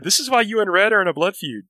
This is why you and Red are in a blood feud.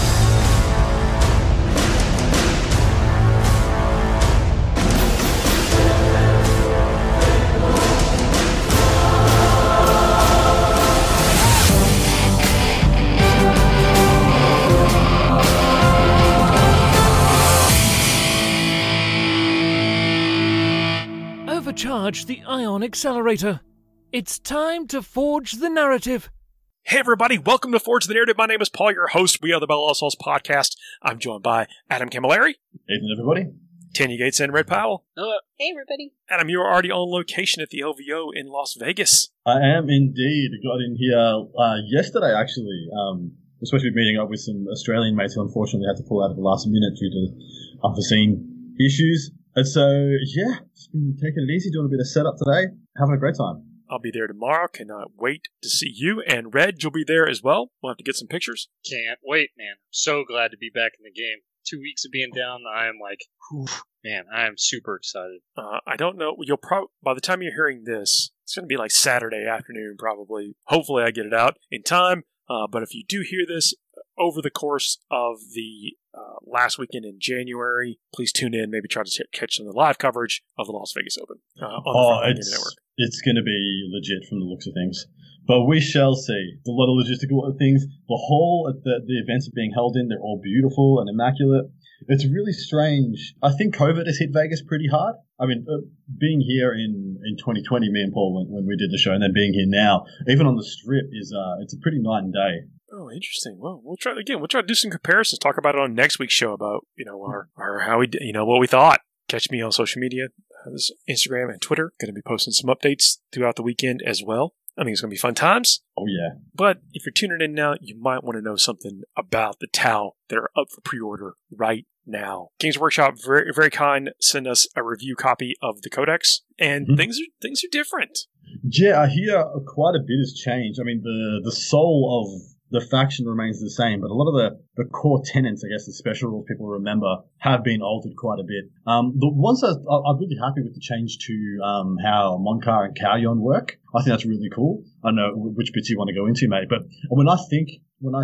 Overcharge the ion accelerator. It's time to forge the narrative. Hey everybody, welcome to Forge the Narrative. My name is Paul, your host. We are the Bell Souls podcast. I'm joined by Adam Camilleri. Evening, everybody. Tanya Gates and Red Powell. Hello. Hey everybody. Adam, you are already on location at the LVO in Las Vegas. I am indeed. Got in here yesterday, actually. We're supposed to be meeting up with some Australian mates who unfortunately had to pull out at the last minute due to unforeseen issues. And so, yeah, just been taking it easy, doing a bit of setup today, having a great time. I'll be there tomorrow. Cannot wait to see you. And Red, you'll be there as well. We'll have to get some pictures. Can't wait, man. I'm so glad to be back in the game. 2 weeks of being down, I am like, whew, man, I am super excited. I don't know. You'll by the time you're hearing this, it's going to be like Saturday afternoon, probably. Hopefully I get it out in time. But if you do hear this over the course of the last weekend in January, please tune in. Maybe try to catch some of the live coverage of the Las Vegas Open on the network. It's going to be legit from the looks of things. But we shall see. A lot of logistical things. The hall the events are being held in, they're all beautiful and immaculate. It's really strange. I think COVID has hit Vegas pretty hard. I mean, being here in 2020, me and Paul, when we did the show, and then being here now, even on the Strip, it's a pretty night and day. Oh, interesting. Well, we'll try to do some comparisons. Talk about it on next week's show about our how we what we thought. Catch me on social media, Instagram and Twitter. Going to be posting some updates throughout the weekend as well. I think it's going to be fun times. Oh, yeah. But if you're tuning in now, you might want to know something about the Tau that are up for pre-order right now. Games Workshop, very, very kind, send us a review copy of the Codex, and things are different. Yeah, I hear quite a bit has changed. I mean, the soul of the faction remains the same, but a lot of the core tenets, I guess, the special rules people remember, have been altered quite a bit. The ones that I'm really happy with the change to how Monkar and Kauyon work. I think that's really cool. I don't know which bits you want to go into, mate, but when I think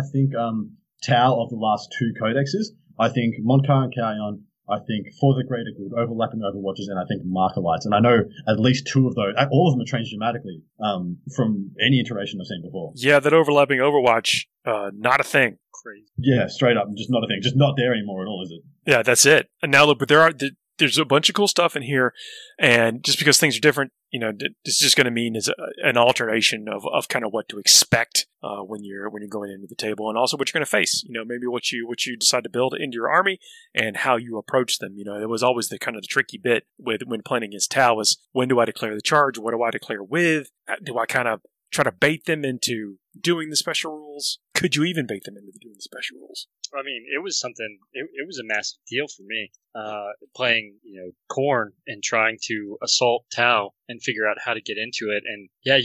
Tau of the last two codexes, I think Monkar and Kauyon, I think For the Greater Good, Overlapping Overwatches, and I think Marker Lights. And I know at least two of those, all of them have changed dramatically from any iteration I've seen before. Yeah, that Overlapping Overwatch, not a thing. Crazy. Yeah, straight up, just not a thing. Just not there anymore at all, is it? Yeah, that's it. And now look, but there's a bunch of cool stuff in here, and just because things are different, it's just going to mean is an alteration of kind of what to expect when you're going into the table, and also what you're going to face. Maybe what you decide to build into your army and how you approach them. It was always the kind of the tricky bit when playing against Tau was, when do I declare the charge? What do I declare with? Do I kind of try to bait them into doing the special rules? Could you even bait them into doing the special rules? I mean, it was something. It was a massive deal for me, playing Khorne and trying to assault Tau and figure out how to get into it. And yeah,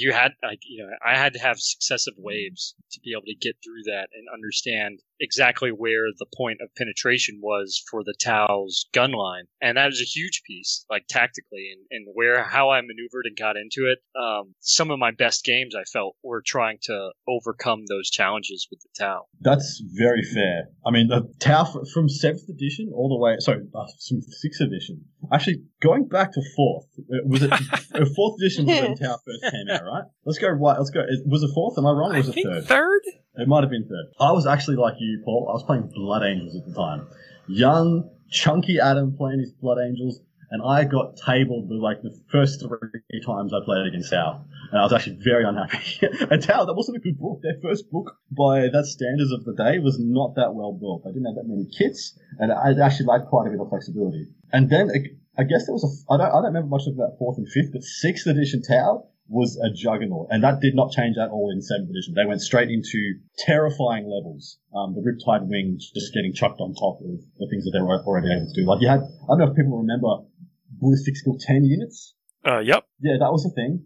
I had to have successive waves to be able to get through that and understand exactly where the point of penetration was for the Tau's gun line, and that was a huge piece, like tactically, and how I maneuvered and got into it. Some of my best games I felt were trying to overcome those challenges with the Tau. That's very fair. I mean, the Tau from 7th edition all the way, from 6th edition. Actually, going back to 4th, was it 4th edition was when Tau first came out, right? Let's go right. Let's go. Was it 4th? Am I wrong? Or was it 3rd? Third? It might have been 3rd. I was actually like you, Paul. I was playing Blood Angels at the time. Young, chunky Adam playing his Blood Angels, and I got tabled the first 3 times I played against Tau. And I was actually very unhappy. And Tau, that wasn't a good book. Their first book, by that standards of the day, was not that well built. They didn't have that many kits, and I actually liked quite a bit of flexibility. And then, I guess there was I don't remember much about 4th and 5th, but 6th edition Tau was a juggernaut. And that did not change at all in 7th edition. They went straight into terrifying levels. The Riptide Wings just getting chucked on top of the things that they were already able to do. Like, you had, I don't know if people remember ballistic skill 10 units. Yep. Yeah, that was a thing.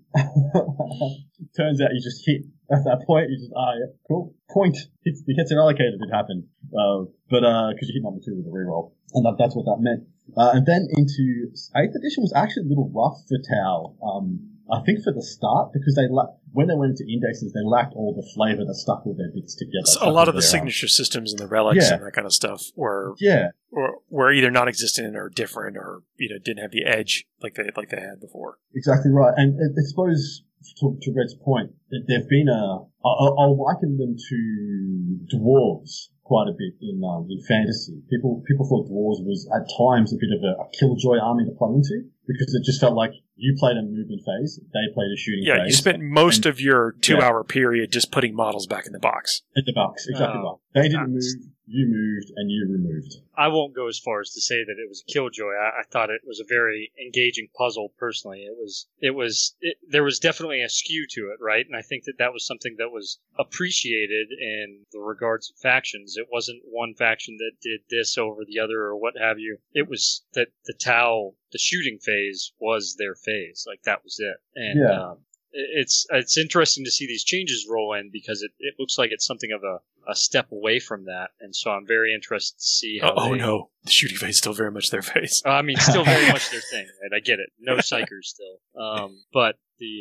Turns out you just hit at that point. You just, yeah, cool. Point. The hits are allocated. It happened. But because you hit number 2 with a reroll. And that's what that meant. And then into 8th edition was actually a little rough for Tau. I think for the start, because when they went into indexes, they lacked all the flavor that stuck all their bits together. So a lot of the signature systems and the relics and that kind of stuff were either non-existent or different, or didn't have the edge like they had before. Exactly right, and I suppose to Red's point, they've been I'll liken them to dwarves quite a bit in fantasy. People thought dwarves was at times a bit of a killjoy army to play into, because it just felt like you played a movement phase, they played a shooting phase. Yeah, you spent most of your 2-hour period just putting models back in the box. In the box, exactly right. They didn't move, you moved, and you removed. I won't go as far as to say that it was a killjoy. I thought it was a very engaging puzzle. Personally, there was definitely a skew to it, right? And I think that was something that was appreciated in the regards of factions. It wasn't one faction that did this over the other or what have you. It was that the Tau, the shooting phase, was their phase. Like, that was it. And it's interesting to see these changes roll in, because it looks like it's something of a step away from that, and so I'm very interested to see how. No, the shooting phase is still very much their phase. I mean, still very much their thing, right? I get it. No psychers still, but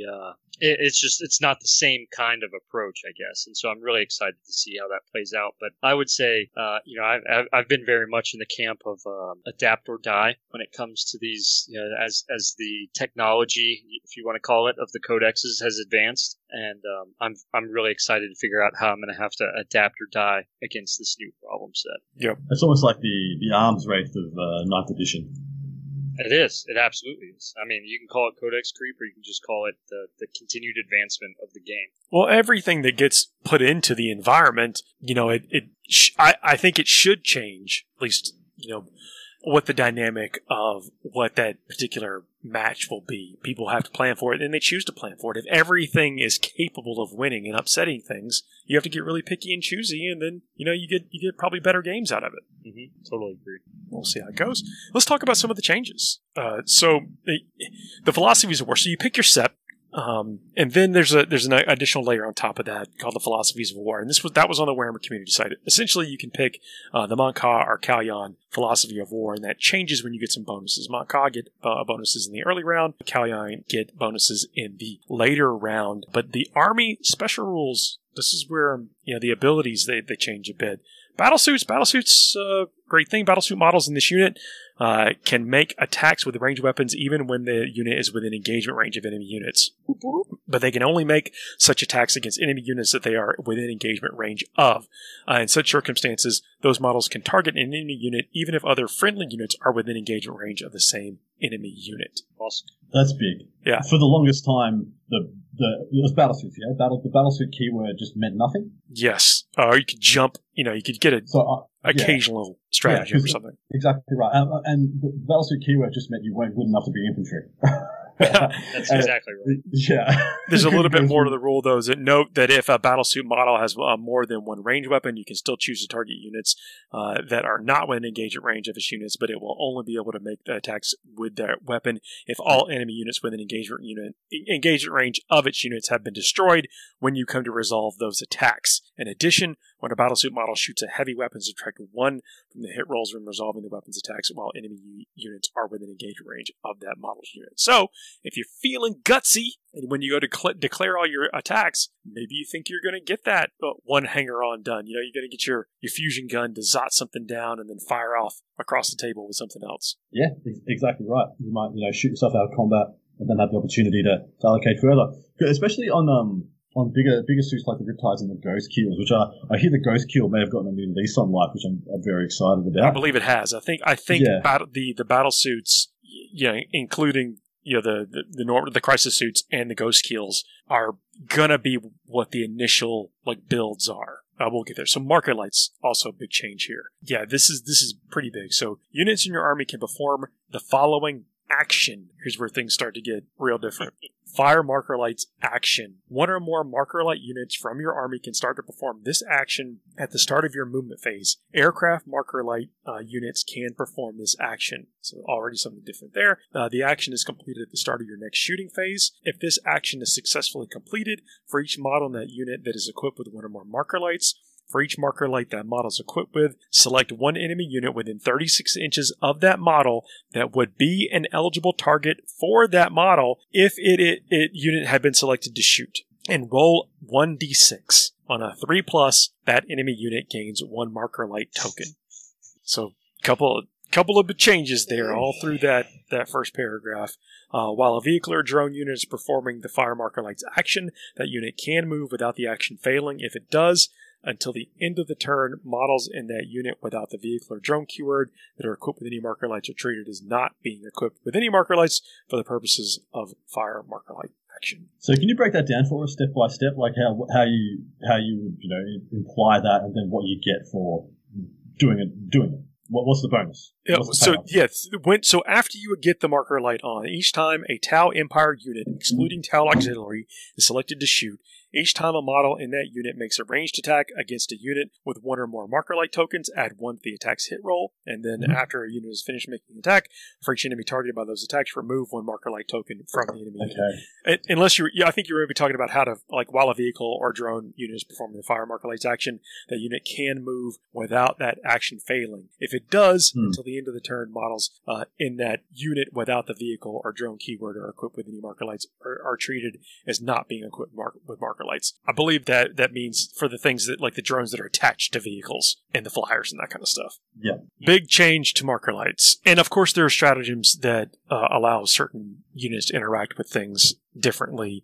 it's not the same kind of approach, I guess, and so I'm really excited to see how that plays out. But I would say, I've been very much in the camp of adapt or die when it comes to these, as the technology, if you want to call it, of the codexes has advanced, and I'm really excited to figure out how I'm going to have to adapt or die against this new problem set. Yep, it's almost like the arms race of 9th edition. It is. It absolutely is. I mean, you can call it codex creep, or you can just call it the continued advancement of the game. Well, everything that gets put into the environment, I think it should change, at least, what the dynamic of what that particular match will be. People have to plan for it, and they choose to plan for it. If everything is capable of winning and upsetting things, you have to get really picky and choosy, and then you get probably better games out of it. Mm-hmm. Totally agree. We'll see how it goes. Let's talk about some of the changes. So the philosophies of war. So you pick your set. And then there's an additional layer on top of that called the Philosophies of War, and that was on the Warhammer community site. Essentially, you can pick the Mon-Ka or Kalyan Philosophy of War, and that changes when you get some bonuses. Mon-Ka get bonuses in the early round, Kalyan get bonuses in the later round. But the army special rules, this is where the abilities they change a bit. Battlesuits, great thing. Battlesuit models in this unit can make attacks with ranged weapons even when the unit is within engagement range of enemy units. But they can only make such attacks against enemy units that they are within engagement range of. In such circumstances, those models can target an enemy unit even if other friendly units are within engagement range of the same enemy unit. Awesome. That's big. Yeah. For the longest time, it was battlesuits. Yeah, the battlesuit keyword just meant nothing. Yes. Or you could jump. You could get occasional strategy or something. Exactly right. And the battlesuit keyword just meant you weren't good enough to be infantry. That's exactly right. Yeah. There's a little bit more to the rule, though. Note that if a battlesuit model has more than one ranged weapon, you can still choose to target units that are not within engagement range of its units, but it will only be able to make the attacks with that weapon if all enemy units within engagement range of its units have been destroyed when you come to resolve those attacks. In addition, when a battlesuit model shoots a heavy weapon, subtract 1 from the hit rolls when resolving the weapon's attacks while enemy units are within engagement range of that model's unit. So, if you're feeling gutsy, and when you go to declare all your attacks, maybe you think you're going to get that one hanger-on done. You're going to get your fusion gun to zot something down and then fire off across the table with something else. Yeah, exactly right. You might shoot yourself out of combat and then have the opportunity to allocate further. Especially on bigger suits like the Riptides and the Ghost Keels, which I hear the Ghost Keel may have gotten a new lease on life, which I'm very excited about. I believe it has. I think the battle suits, including the crisis suits and the Ghost Keels, are gonna be what the initial builds are. We'll get there. So marker lights, also a big change here. Yeah, this is pretty big. So units in your army can perform the following action. Here's where things start to get real different. Fire marker lights action. One or more marker light units from your army can start to perform this action at the start of your movement phase. Aircraft marker light units can perform this action. So already something different there. The action is completed at the start of your next shooting phase. If this action is successfully completed, for each model in that unit that is equipped with one or more marker lights, For each marker light that model is equipped with, select one enemy unit within 36 inches of that model that would be an eligible target for that model if it unit had been selected to shoot. And roll 1d6. On a 3+, that enemy unit gains 1 marker light token. So, couple of changes there all through that first paragraph. While a vehicle or drone unit is performing the fire marker light's action, that unit can move without the action failing. If it does, until the end of the turn, models in that unit without the vehicle or drone keyword that are equipped with any marker lights are treated as not being equipped with any marker lights for the purposes of fire marker light action. So can you break that down for us step by step, like how you would imply that, and then what you get for doing it? What's the bonus? So after you would get the marker light on, each time a Tau Empire unit, excluding Tau Auxiliary, is selected to shoot, each time a model in that unit makes a ranged attack against a unit with 1 or more marker light tokens, add 1 to the attack's hit roll, and then after a unit is finished making an attack, for each enemy targeted by those attacks, remove 1 marker light token from the enemy unit. Unless I think you're going to be talking about how to, like, while a vehicle or drone unit is performing the fire marker lights action, that unit can move without that action failing. If it does, until the end of the turn, models in that unit without the vehicle or drone keyword or equipped with any marker lights are treated as not being equipped with marker lights. I believe that means for the things that, like the drones that are attached to vehicles and the flyers and that kind of stuff. Yeah. Big change to marker lights. And of course there are stratagems that allow certain units to interact with things differently.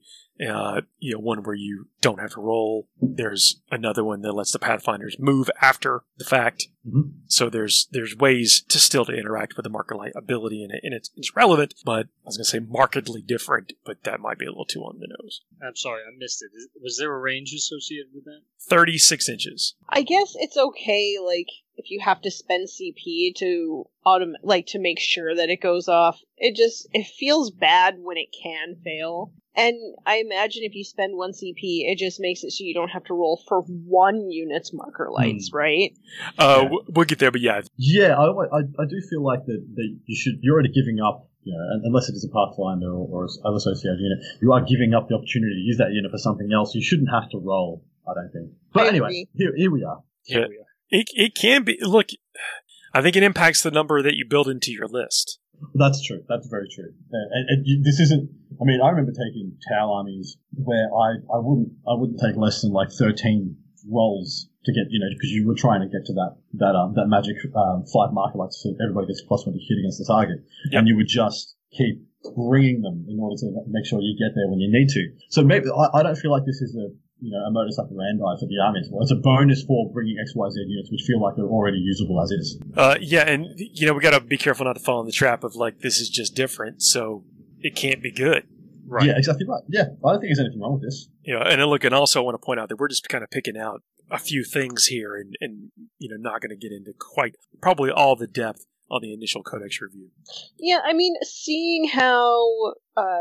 One where you don't have to roll. There's another one that lets the Pathfinders move after the fact. Mm-hmm. So there's ways to interact with the marker light ability, and it's relevant, but I was going to say markedly different, but that might be a little too on the nose. I'm sorry, I missed it. Was there a range associated with that? 36 inches. I guess it's okay, like, if you have to spend CP to to make sure that it goes off. It feels bad when it can fail. And I imagine if you spend 1 CP, it just makes it so you don't have to roll for 1 unit's marker lights, right? We'll get there, but yeah. Yeah, I do feel like that you're already giving up, unless it is a Pathfinder or other associated unit, you are giving up the opportunity to use that unit for something else. You shouldn't have to roll, I don't think. But anyway, here we are. Here we are. It can be, look, I think it impacts the number that you build into your list. That's true. That's very true. And this isn't. I mean, I remember taking Tau armies where I wouldn't take less than like 13 rolls to get, because you were trying to get to that magic 5 marker lights, so everybody gets +1 to hit against the target, and you would just keep bringing them in order to make sure you get there when you need to. So maybe I don't feel like this is a modus operandi for the armies. Well, it's a bonus for bringing XYZ units, which feel like they're already usable as is. And we got to be careful not to fall in the trap of like, this is just different, so it can't be good. Right. Yeah, exactly right. Yeah, I don't think there's anything wrong with this. And also I want to point out that we're just kind of picking out a few things here and not going to get into quite probably all the depth on the initial codex review. Yeah, I mean, seeing how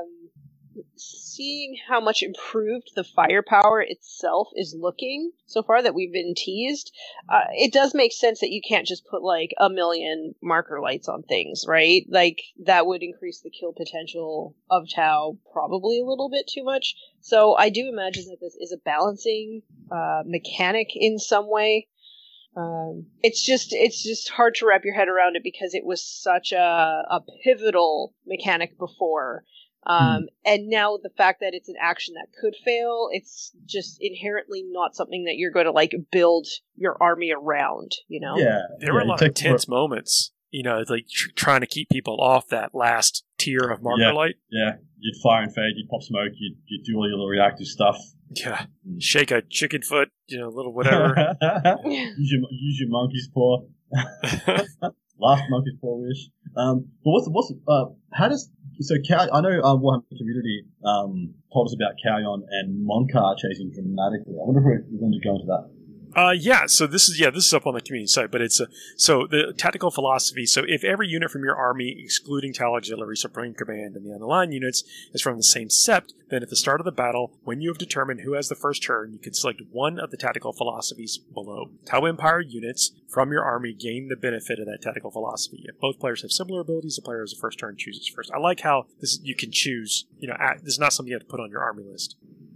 much improved the firepower itself is looking so far that we've been teased, it does make sense that you can't just put like 1 million marker lights on things, right? Like, that would increase the kill potential of Tau probably a little bit too much. So I do imagine that this is a balancing mechanic in some way. It's just hard to wrap your head around it because it was such a pivotal mechanic before. And now the fact that it's an action that could fail, it's just inherently not something that you're going to like build your army around, Yeah. There were a lot of tense moments, like trying to keep people off that last tier of marker light. Yeah. You'd fire and fade, you'd pop smoke, you'd do all your little reactive stuff. Yeah. Shake a chicken foot, little whatever. use your monkey's paw. Last monkey's paw wish. But I know Warhammer Community told us about Kauyon and Monkar chasing dramatically. I wonder if we're going to go into that. So this is up on the community site, but it's so the tactical philosophy. So if every unit from your army, excluding Tau Auxiliary, Supreme Command, and the unaligned units, is from the same sept, then at the start of the battle, when you have determined who has the first turn, you can select one of the tactical philosophies below. Tau Empire units from your army gain the benefit of that tactical philosophy. If both players have similar abilities, the player who has the first turn chooses first. I like how you can choose. This is not something you have to put on your army list.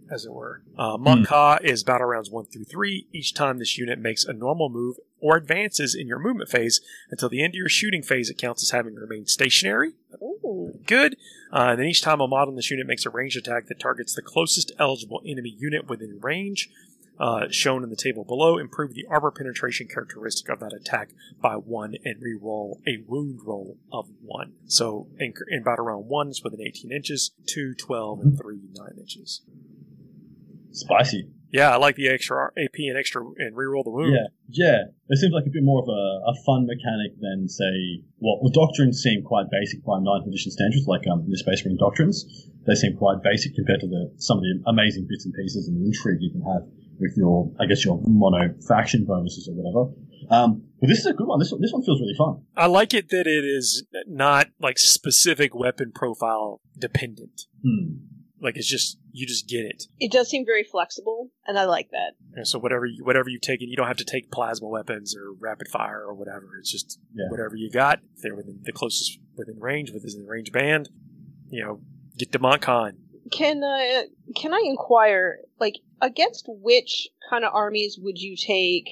as it were. Mont Ka is battle rounds 1 through 3. Each time this unit makes a normal move or advances in your movement phase until the end of your shooting phase, it counts as having remained stationary. Ooh. Good. And then each time a model in this unit makes a ranged attack that targets the closest eligible enemy unit within range, shown in the table below, improve the armor penetration characteristic of that attack by 1 and re-roll a wound roll of 1. So in battle round 1, it's within 18 inches, 2, 12, and 3, 9 inches. Spicy. Yeah, I like the extra AP and re-roll the wound. Yeah. It seems like a bit more of a fun mechanic than, say, the doctrines seem quite basic by 9th edition standards, like the Space Marine doctrines. They seem quite basic compared to some of the amazing bits and pieces and the intrigue you can have with your mono faction bonuses or whatever. But this is a good one. This one feels really fun. I like it that it is not like specific weapon profile dependent. Like it's just you just get it. It does seem very flexible, and I like that. And so whatever you've taken, you don't have to take plasma weapons or rapid fire or whatever. It's just whatever you got. If they're within the closest within range, within the range band, get to Mont Ka. Can I inquire, like, against which kind of armies would you take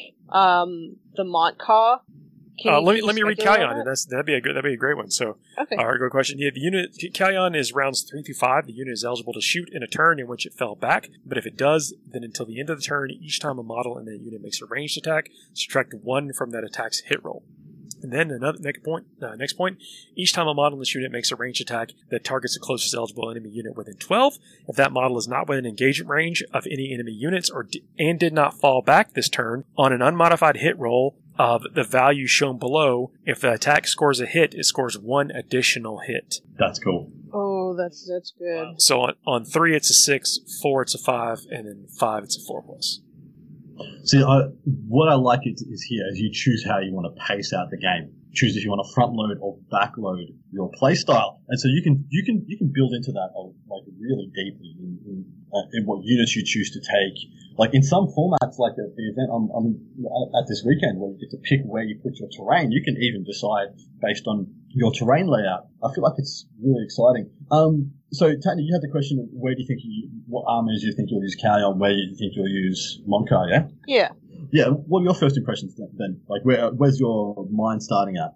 the Mont Ka? Let me read Kalyan, and that'd be a great one. So, okay. All right, good question. Yeah, the unit Kalyan is rounds 3 through 5. The unit is eligible to shoot in a turn in which it fell back, but if it does, then until the end of the turn, each time a model in that unit makes a ranged attack, subtract 1 from that attack's hit roll. And then next point, each time a model in this unit makes a ranged attack that targets the closest eligible enemy unit within 12, if that model is not within engagement range of any enemy units and did not fall back this turn, on an unmodified hit roll of the value shown below, if the attack scores a hit, it scores 1 additional hit. That's cool. Oh, that's good. So on 3 it's a 6, 4 it's a 5, and then 5 it's a 4+. See, what I like is here is you choose how you want to pace out the game. Choose if you want to front load or back load your play style, and so you can build into that like really deeply in what units you choose to take. Like in some formats, like the event I'm at this weekend, where you get to pick where you put your terrain, you can even decide based on your terrain layout. I feel like it's really exciting. So Tanya, you had the question: where do you think what armies do you think you'll use Kalyan? Where do you think you'll use Mont Ka? Yeah. Yeah. What are your first impressions then? Like, where's your mind starting at?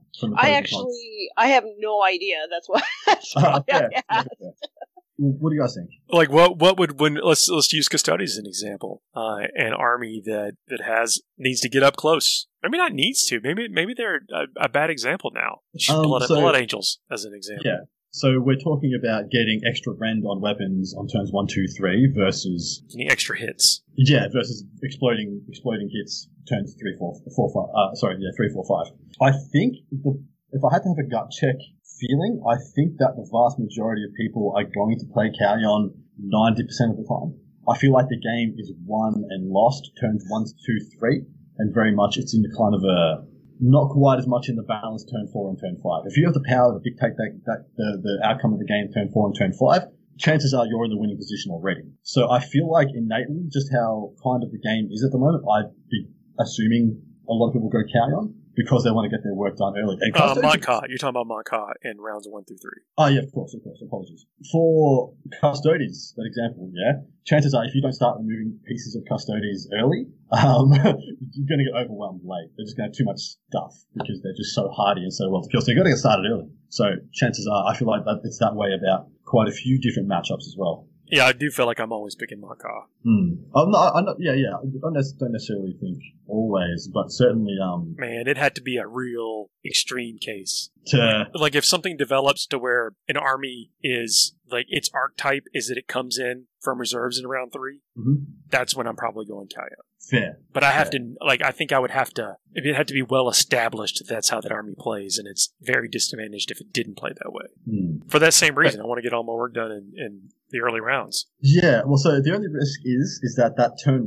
I have no idea. That's why. I asked. What do you guys think? Like, what would let's use Custodes as an example. An army that needs to get up close. Maybe not needs to. Maybe they're a bad example now. Blood Angels as an example. Yeah. So we're talking about getting extra rend on weapons on turns 1, 2, 3 versus getting extra hits. Yeah, versus exploding hits turns 3, 4, 5. 3, 4, 5. I think if I had to have a gut check feeling, I think that the vast majority of people are going to play Kalyan 90% of the time. I feel like the game is won and lost turns 1, 2, 3, and very much it's in the kind of a not quite as much in the balance turn 4 and turn 5. If you have the power to dictate the outcome of the game turn 4 and turn 5, chances are you're in the winning position already. So I feel like innately, just how kind of the game is at the moment, I'd be assuming a lot of people go Kalyan because they want to get their work done early. Mont Ka. You're talking about Mont Ka in rounds 1 through 3. Oh, yeah, of course. Apologies. For Custodes, that example, chances are if you don't start removing pieces of Custodes early, you're going to get overwhelmed late. They're just going to have too much stuff because they're just so hardy and so well to kill. So you've got to get started early. So chances are, I feel like it's that way about quite a few different matchups as well. Yeah, I do feel like I'm always picking Mont Ka. I don't necessarily think always, but certainly. Man, it had to be a real extreme case. Like if something develops to where an army is like its archetype is that it comes in from reserves in round 3, that's when I'm probably going Kalyan. Fair. But I have to, I think I would have to, it had to be well established that that's how that army plays, and it's very disadvantaged if it didn't play that way. For that same reason, I want to get all my work done in the early rounds. Yeah, well, so the only risk is that turn 1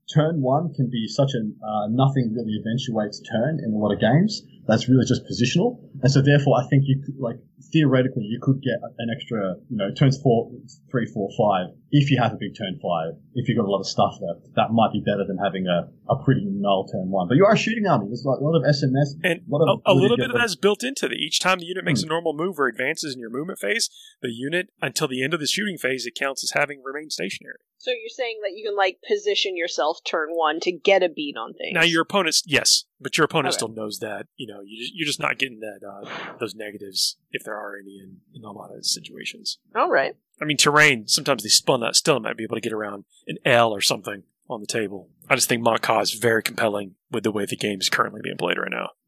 turn one can be such a nothing really eventuates turn in a lot of games. That's really just positional, and so therefore I think you could, like, theoretically you could get an extra, turns 4, 3, 4, 5 if you have a big turn 5. If you've got a lot of stuff left, that might be better than having a pretty null turn 1. But you are a shooting army. There's like a lot of SMS, and a little bit of that's built into it. Each time the unit makes a normal move or advances in your movement phase, the unit until the end of the shooting phase, it counts as having remained stationary. So you're saying that you can, like, position yourself turn 1 to get a beat on things. Now your opponent's but your opponent still knows that. You're just not getting that those negatives if there are any in a lot of situations. All right. I mean, terrain. Sometimes they still might be able to get around an L or something on the table. I just think Mont-Ka is very compelling with the way the game is currently being played right now.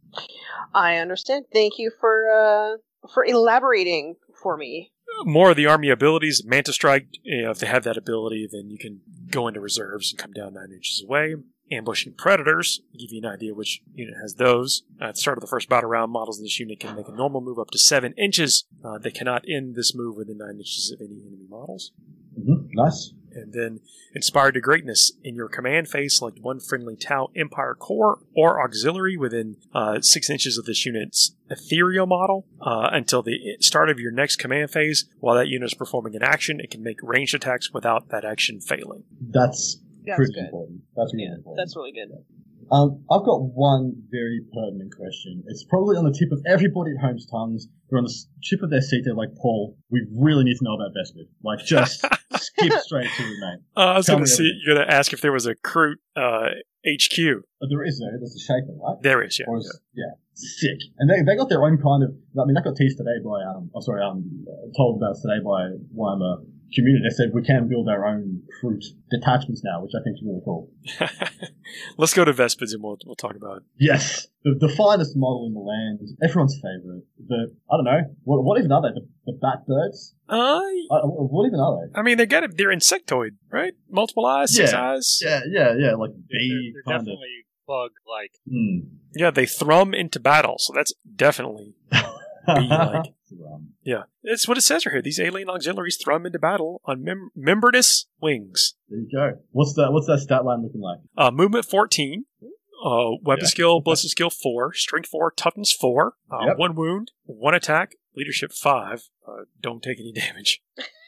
I understand. Thank you for elaborating for me. More of the army abilities, Manta Strike, if they have that ability, then you can go into reserves and come down 9 inches away. Ambushing Predators, give you an idea which unit has those. At the start of the first battle round, models in this unit can make a normal move up to 7 inches. They cannot end this move within 9 inches of any enemy models. Nice. And then, Inspired to Greatness. In your command phase, select one friendly Tau Empire Corps or Auxiliary within 6 inches of this unit's ethereal model until the start of your next command phase. While that unit is performing an action, it can make ranged attacks without that action failing. That's pretty good. important. That's really important. That's really good. I've got one very pertinent question. It's probably on the tip of everybody at home's tongues. They're on the tip of their seat. They're like, Paul, we really need to know about Vespid. Like, just skip straight to it, mate. I was going to see, you're going to ask if there was a Kroot HQ. There is, though. There's a Shaker, right? There is, yeah. Sick. And they got their own kind of, that got teased today by, told about today by Weimar community. They said we can build our own Kroot detachments now, which I think is really cool. Let's go to Vespids and we'll talk about it. Yes. The finest model in the land. Everyone's favorite. I don't know. What even are they? The bat birds? What even are they? I mean, they're insectoid, right? Multiple eyes, 6 eyes. Yeah. Like bee they're kind definitely bug-like. Yeah, they thrum into battle, so that's definitely bee-like. Yeah, it's what it says right here. These alien auxiliaries thrum into battle on membranous wings. There you go. What's that stat line looking like? Movement 14, weapon skill, ballistic skill 4, strength 4, toughness 4, 1 wound, 1 attack, leadership 5. Don't take any damage.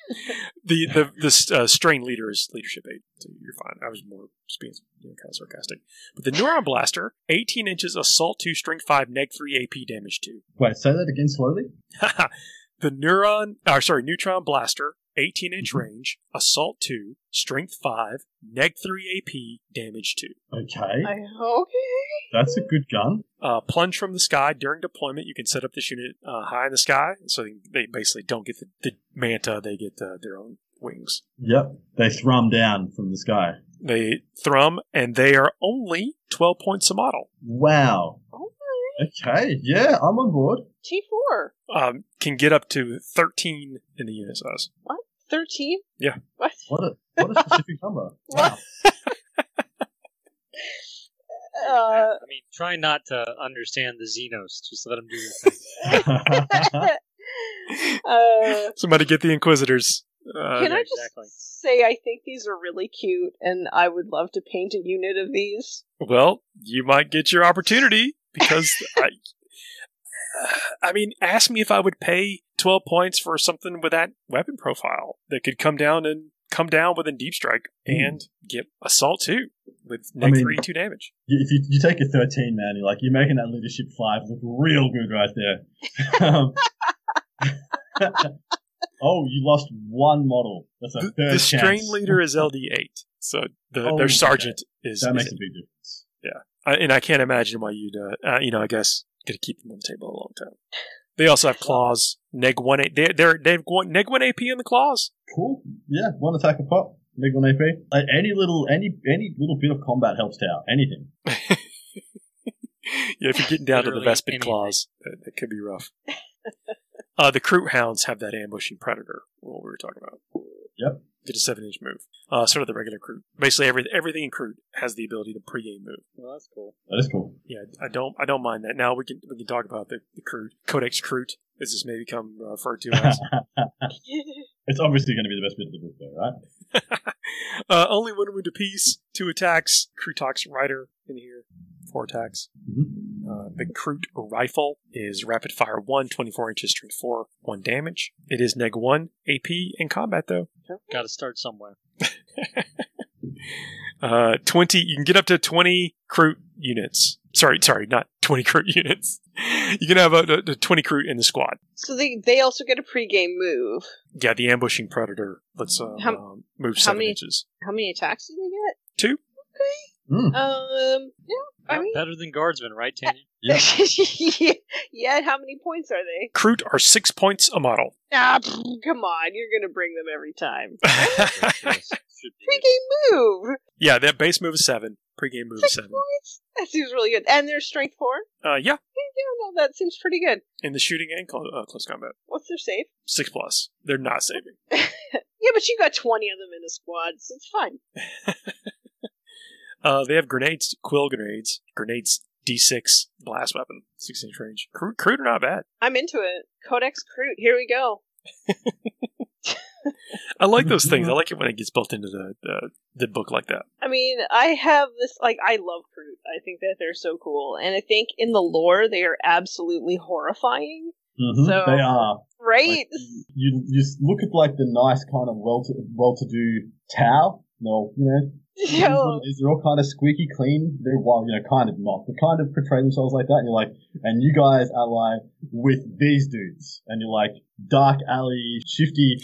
The strain leader is leadership 8, so you're fine. I was more just being kind of sarcastic. But the Neuron Blaster, 18 inches, assault 2, strength 5, neg 3 AP, damage 2. Wait, say that again slowly. The Neutron Blaster, 18-inch range, assault 2, strength 5, neg 3 AP, damage 2. Okay. Okay. That's a good gun. Plunge from the sky. During deployment, you can set up this unit high in the sky, so they basically don't get the manta, they get their own wings. Yep. They thrum down from the sky. They thrum, and they are only 12 points a model. Wow. Okay, yeah, I'm on board. T4. Can get up to 13 in the unit size. What? 13? Yeah. What? What a specific number. Wow. I mean, try not to understand the Xenos. Just let them do their thing. Somebody get the Inquisitors. Can I just say I think these are really cute, and I would love to paint a unit of these? Well, you might get your opportunity, because I mean, ask me if I would pay 12 points for something with that weapon profile that could come down within Deep Strike and get Assault 2 with neg 3, 2 damage. If you take a 13, man, you're making that leadership 5 look real good right there. Oh, you lost one model. That's a third The chance. strain leader is LD8, so their sergeant is... That makes a big difference. Yeah. And I can't imagine why you'd, I guess, going to keep them on the table a long time. They also have claws, neg 1 AP. They've neg 1 AP in the claws. Cool. Yeah, 1 attack a pop, neg 1 AP. Any little bit of combat helps out. Anything. Yeah, if you're getting down to the Vespid claws, that could be rough. The Kroot Hounds have that ambushing predator, what we were talking about. Yep. Get a 7-inch move. Sort of the regular Kroot. Basically, everything in Kroot has the ability to pre-game move. Well, that's cool. That is cool. Yeah, I don't mind that. Now we can talk about the Kroot. Codex Kroot, as this may become referred to as. It's obviously going to be the best bit of the book, though, right? Only 1 wound apiece, 2 attacks. Krutox Rider in here, 4 attacks. The Krut Rifle is rapid fire 1, 24 inches, strength 4, 1 damage. It is neg 1 AP in combat, though. Got to start somewhere. 20. You can get up to 20 Krut units. Sorry, not 20 Krut units. You can have a 20 Krut in the squad. So they also get a pregame move. Yeah, the Ambushing Predator. Let's move 7 inches. How many attacks do they get? 2. Okay. Yeah. I mean, better than Guardsmen, right, Tanya? Yeah. Yeah. How many points are they? Krut are 6 points a model. Come on, you're gonna bring them every time. Yes, should be good. Pregame move. Yeah, that base move is 7. Pregame move is 6 7. points. That seems really good. And their strength 4. Yeah, Yeah, no, that seems pretty good. in the shooting and close combat. What's their save? 6+. They're not saving. Yeah, but you got 20 of them in a squad, so it's fine. They have grenades, quill grenades. Grenades D6 blast weapon, 16-inch range. Krut are not bad. I'm into it. Codex Krut, here we go. I like those things. I like it when it gets built into the book like that. I mean, I have this, I love Krut. I think that they're so cool. And I think in the lore, they are absolutely horrifying. Mm-hmm. So, they are. Right? Like, you look at like the nice kind of well-to-do Tau. No, they're all kind of squeaky clean. They're kind of not, but kind of portray themselves like that. And you're like, and you guys ally with these dudes, and you're like dark alley, shifty,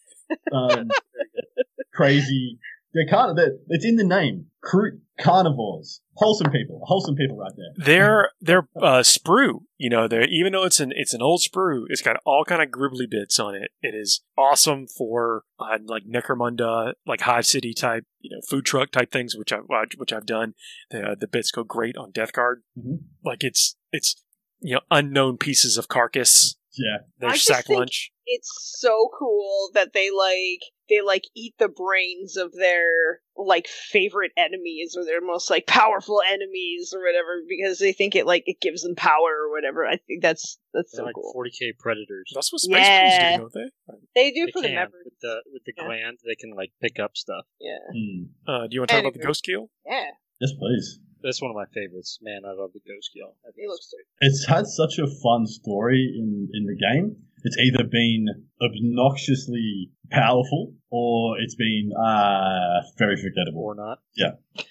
crazy. It's in the name. Krut carnivores, wholesome people right there. They're sprue. They're, even though it's an old sprue, it's got all kind of gribbly bits on it. It is awesome for like Necromunda, like Hive City type, food truck type things, which I've done. The bits go great on Death Guard. Mm-hmm. Like it's unknown pieces of carcass. Yeah, their sack lunch. It's so cool that they eat the brains of their favorite enemies or their most powerful enemies or whatever, because they think it gives them power or whatever. I think that's They're so cool. 40k predators. That's what space marines do, don't they? They do They for the can, members. with the gland, they can pick up stuff. Yeah. Do you want to talk about the Ghost Keel? Yeah. Yes, please. That's one of my favorites. Man, I love the Ghost Keel. It looks good. It's had such a fun story in the game. It's either been obnoxiously powerful or it's been very forgettable. Or not. Yeah.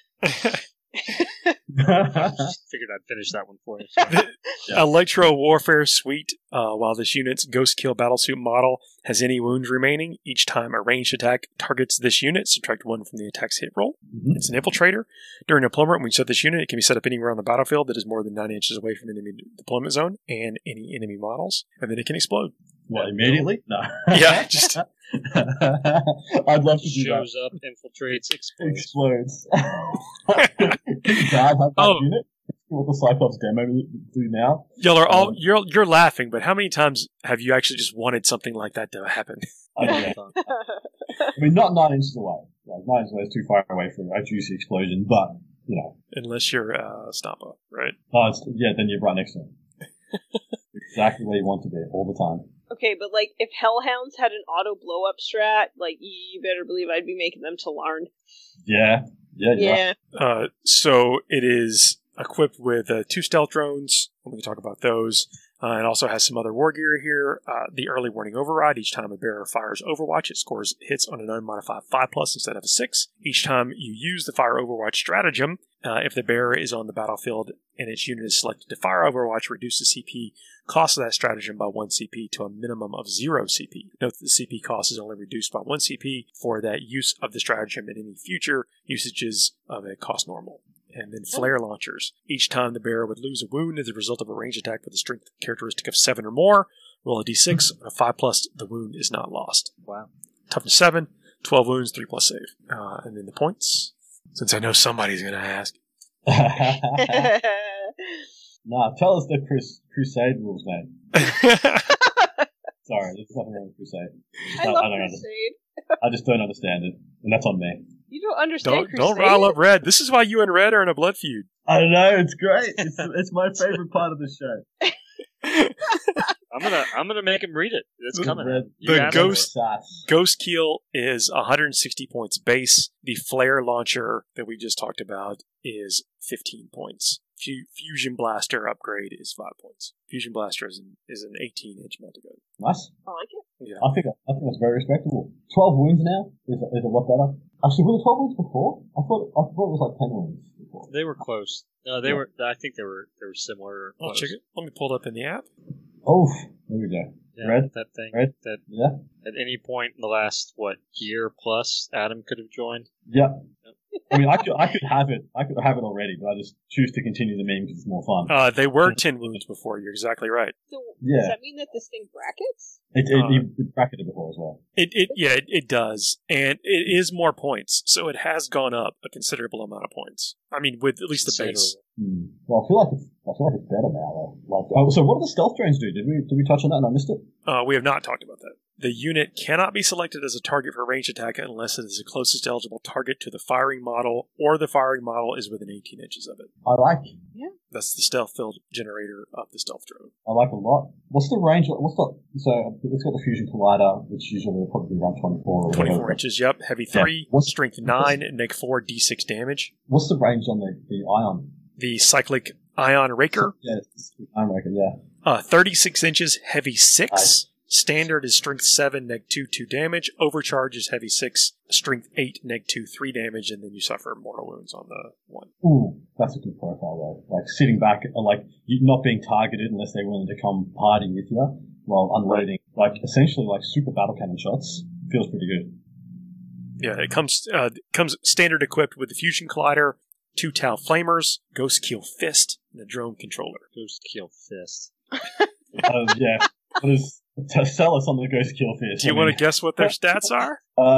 Just figured I'd finish that one for you. So. Electro Warfare Suite. While this unit's Ghost Kill battlesuit model has any wounds remaining, each time a ranged attack targets this unit, subtract 1 from the attack's hit roll. Mm-hmm. It's an infiltrator. During deployment, when you set this unit, it can be set up anywhere on the battlefield that is more than 9 inches away from enemy deployment zone and any enemy models, and then it can explode. What, immediately? No. Yeah, just... I'd love to do that. Shows up, infiltrates, explodes. Explodes. Can you have that unit? What the Cyclops demo do now? Y'all are all you're laughing, but how many times have you actually just wanted something like that to happen? I mean, not 9 inches away. 9 inches away is too far away for a juicy explosion, but unless you're Stampa, right? Then you're right next to him. Exactly where you want to be all the time. Okay, but if Hellhounds had an auto blow up strat, you better believe I'd be making them to Larn. Yeah. So it is equipped with 2 stealth drones. We can talk about those. It also has some other war gear here. The early warning override. Each time a bearer fires Overwatch, it scores hits on an unmodified 5+ instead of a 6. Each time you use the fire Overwatch stratagem, if the bearer is on the battlefield and its unit is selected to fire Overwatch, reduce the CP cost of that stratagem by 1 CP to a minimum of 0 CP. Note that the CP cost is only reduced by 1 CP for that use of the stratagem, and any future usages of it cost normal. And then flare launchers. Each time the bearer would lose a wound as a result of a ranged attack with a strength characteristic of 7 or more, roll a d6. On a 5+, the wound is not lost. Wow. Toughness 7, 12 wounds, 3+ save. And then the points. Since I know somebody's going to ask. Nah, tell us the Crusade rules, mate. Sorry, there's nothing wrong with Crusade. I love Crusade. I just don't understand it, and that's on me. You don't understand Crusade? Don't rile up Red. This is why you and Red are in a blood feud. I don't know, it's great. It's my favorite part of the show. I'm gonna make him read it. It's coming. The asked for it. Ghost Keel is 160 points base. The flare launcher that we just talked about is 15 points. Fusion Blaster upgrade is 5 points. Fusion Blaster is an 18-inch multi-gun. Nice. I like it. Yeah. I think that's very respectable. 12 wins now is a lot better. Actually, were the 12 wins before? I thought it was like 10 wins before. They were close. No, they were. I think they were similar. Or I'll close. check it. Let me pull it up in the app. Oh, there we go. Yeah, Red? that thing. Red? That Yeah. at any point in the last year plus, Adam could have joined. Yeah. I mean, I could have it. I could have it already, but I just choose to continue the meme because it's more fun. They were 10 wounds before. You're exactly right. So Yeah. does that mean that this thing brackets? It bracketed before as well. It does, and it is more points, so it has gone up a considerable amount of points. I mean, with at least the base. Well, I feel like it's better now. Though. So what do the stealth drones do? Did we touch on that and I missed it? We have not talked about that. The unit cannot be selected as a target for ranged attack unless it is the closest eligible target to the firing model, or the firing model is within 18 inches of it. I like. That's the stealth field generator of the stealth drone. I like a lot. What's the range? So it's got the fusion collider, which usually will probably be around 24 or 24 whatever. inches, yep. Heavy 3, strength 9, neg 4, d6 damage. What's the range on the ion? The cyclic ion raker. Yeah, ion raker. Yeah. 36 inches, heavy 6. Nice. Standard is strength 7, neg 2, 2 damage. Overcharge is heavy 6, strength 8, neg 2, 3 damage, and then you suffer mortal wounds on the 1. Ooh, that's a good profile though. Like sitting back, like you not being targeted unless they're willing to come party with you while unloading, like essentially like super battle cannon shots. Feels pretty good. Yeah, it comes standard equipped with the fusion collider, 2 Tau flamers, Ghost Keel fist, and a drone controller. Ghost Keel fist. Yeah. To sell us on the Ghost Keel fist. Do you want to guess what their stats are?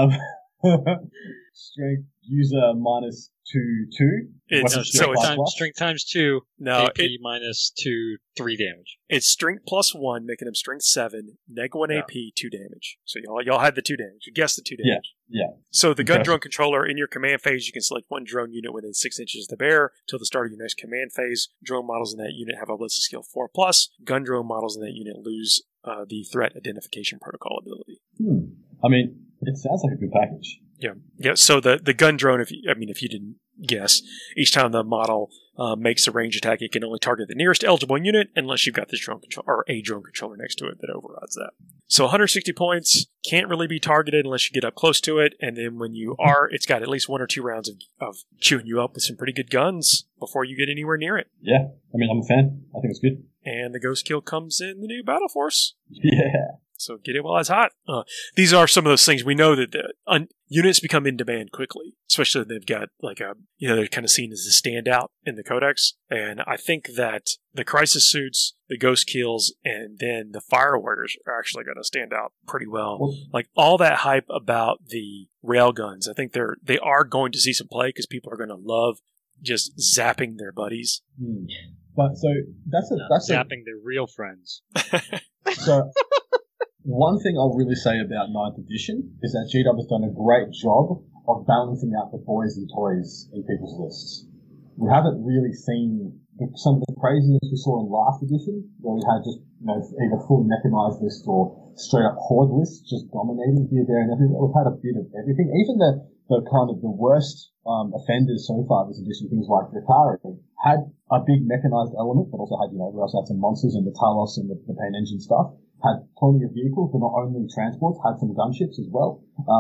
Strength user minus 2. Strength times 2. No, AP minus 2, 3 damage. It's strength plus 1, making them strength 7, neg 1 AP, 2 damage. So y'all had the 2 damage. You guessed the 2 damage. Yeah. So the gun drone controller, in your command phase, you can select one drone unit within 6 inches of the bearer till the start of your next command phase. Drone models in that unit have a ballistic skill 4+. Gun drone models in that unit lose the threat identification protocol ability. I mean, it sounds like a good package. Yeah. So the gun drone, if you didn't guess, each time the model makes a range attack, it can only target the nearest eligible unit unless you've got this drone control or a drone controller next to it that overrides that. So 160 points, can't really be targeted unless you get up close to it, and then when you are, it's got at least 1 or 2 rounds of chewing you up with some pretty good guns before you get anywhere near it. Yeah, I mean, I'm a fan. I think it's good. And the Ghost Keel comes in the new Battle Force. Yeah. So get it while it's hot. These are some of those things we know that the units become in demand quickly, especially if they've got they're kind of seen as a standout in the codex. And I think that the crisis suits, the Ghost Keels, and then the Fire Warriors are actually going to stand out pretty well. Like all that hype about the railguns, I think they are going to see some play because people are going to love just zapping their buddies. But so that's zapping their real friends. So. One thing I'll really say about 9th edition is that GW has done a great job of balancing out the boys and toys in people's lists. We haven't really seen some of the craziness we saw in last edition, where we had just either full mechanized list or straight up horde lists just dominating here, there, and everywhere. We've had a bit of everything. Even the kind of the worst offenders so far this edition, things like Drakari, had a big mechanized element, but also had we also had some monsters and the Talos and the Pain Engine stuff. Had plenty of vehicles, but not only transports, had some gunships as well.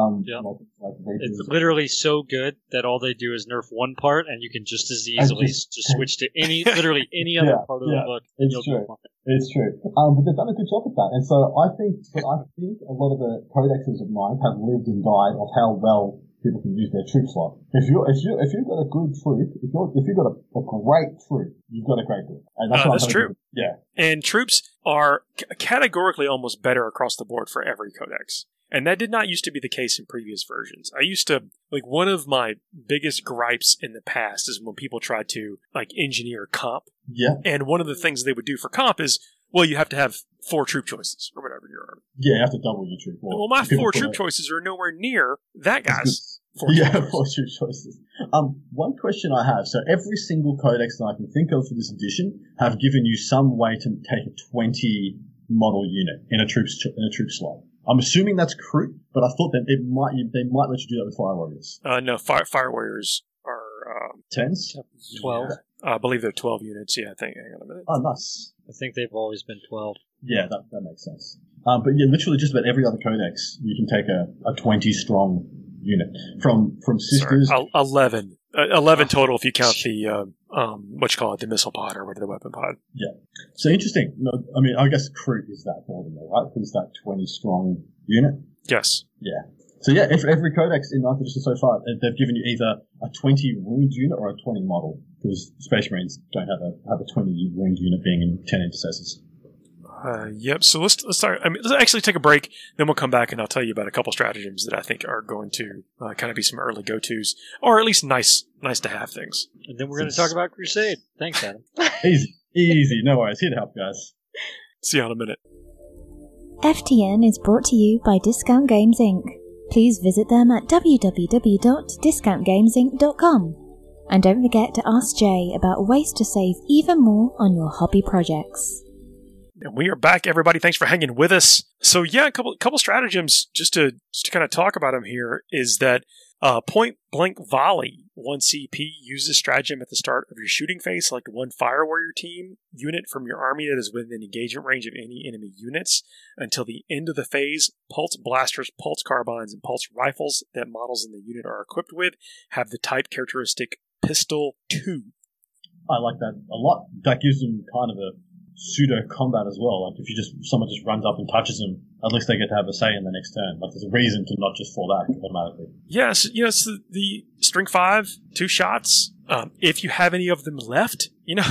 It's literally so good that all they do is nerf one part, and you can just as easily just switch to literally any other part of the book. It's true. It's true. But they've done a good job with that, and so I think a lot of the codexes of mine have lived and died of how well people can use their troop slot. If you've got a good troop, if you've got a great troop, you've got a great group. And that's true. Yeah. And troops are categorically almost better across the board for every codex. And that did not used to be the case in previous versions. I used to, one of my biggest gripes in the past is when people tried to, engineer comp. Yeah. And one of the things they would do for comp is, you have to have 4 troop choices, or whatever in your army. Yeah, you have to double your troop. Well, my 4 troop choices are nowhere near that guy's 4 troop choices. 4 troop choices. One question I have, so every single codex that I can think of for this edition have given you some way to take a 20 model unit in a troop slot. I'm assuming that's crew, but I thought that they might let you do that with Fire Warriors. No, Fire Warriors are 10s? 12. Yeah. I believe they're 12 units. Yeah, I think. Hang on a minute. Oh, nice. I think they've always been 12. Yeah, that makes sense. But yeah, literally just about every other codex, you can take a 20 strong unit from Sisters. Sorry, 11. 11 total if you count the the missile pod or the weapon pod. Yeah. So interesting. No, I mean, I guess Crew is that more than that, right? Is that 20 strong unit? Yes. Yeah. So yeah, every codex in 9th edition so far, they've given you either a 20 wound unit or a 20 model, because Space Marines don't have a 20 wound unit being in 10 intercessors. Yep. So let's start. Let's actually take a break. Then we'll come back and I'll tell you about a couple stratagems that I think are going to kind of be some early go-tos, or at least nice to have things. And then we're going to talk about Crusade. Thanks, Adam. Easy. No worries. Here to help, guys. See you in a minute. FTN is brought to you by Discount Games Inc. Please visit them at www.discountgamesinc.com. And don't forget to ask Jay about ways to save even more on your hobby projects. And we are back, everybody. Thanks for hanging with us. So yeah, a couple stratagems just to kind of talk about them here is that Point Blank Volley 1 CP uses stratagem at the start of your shooting phase. Select one Fire Warrior team unit from your army that is within engagement range of any enemy units until the end of the phase. Pulse blasters, pulse carbines, and pulse rifles that models in the unit are equipped with have the type characteristic Pistol 2. I like that a lot. That gives them kind of a pseudo combat as well. Like if someone just runs up and touches them, at least they get to have a say in the next turn. Like there's a reason to not just fall back automatically. Yes, it's the string 5, 2 shots. If you have any of them left,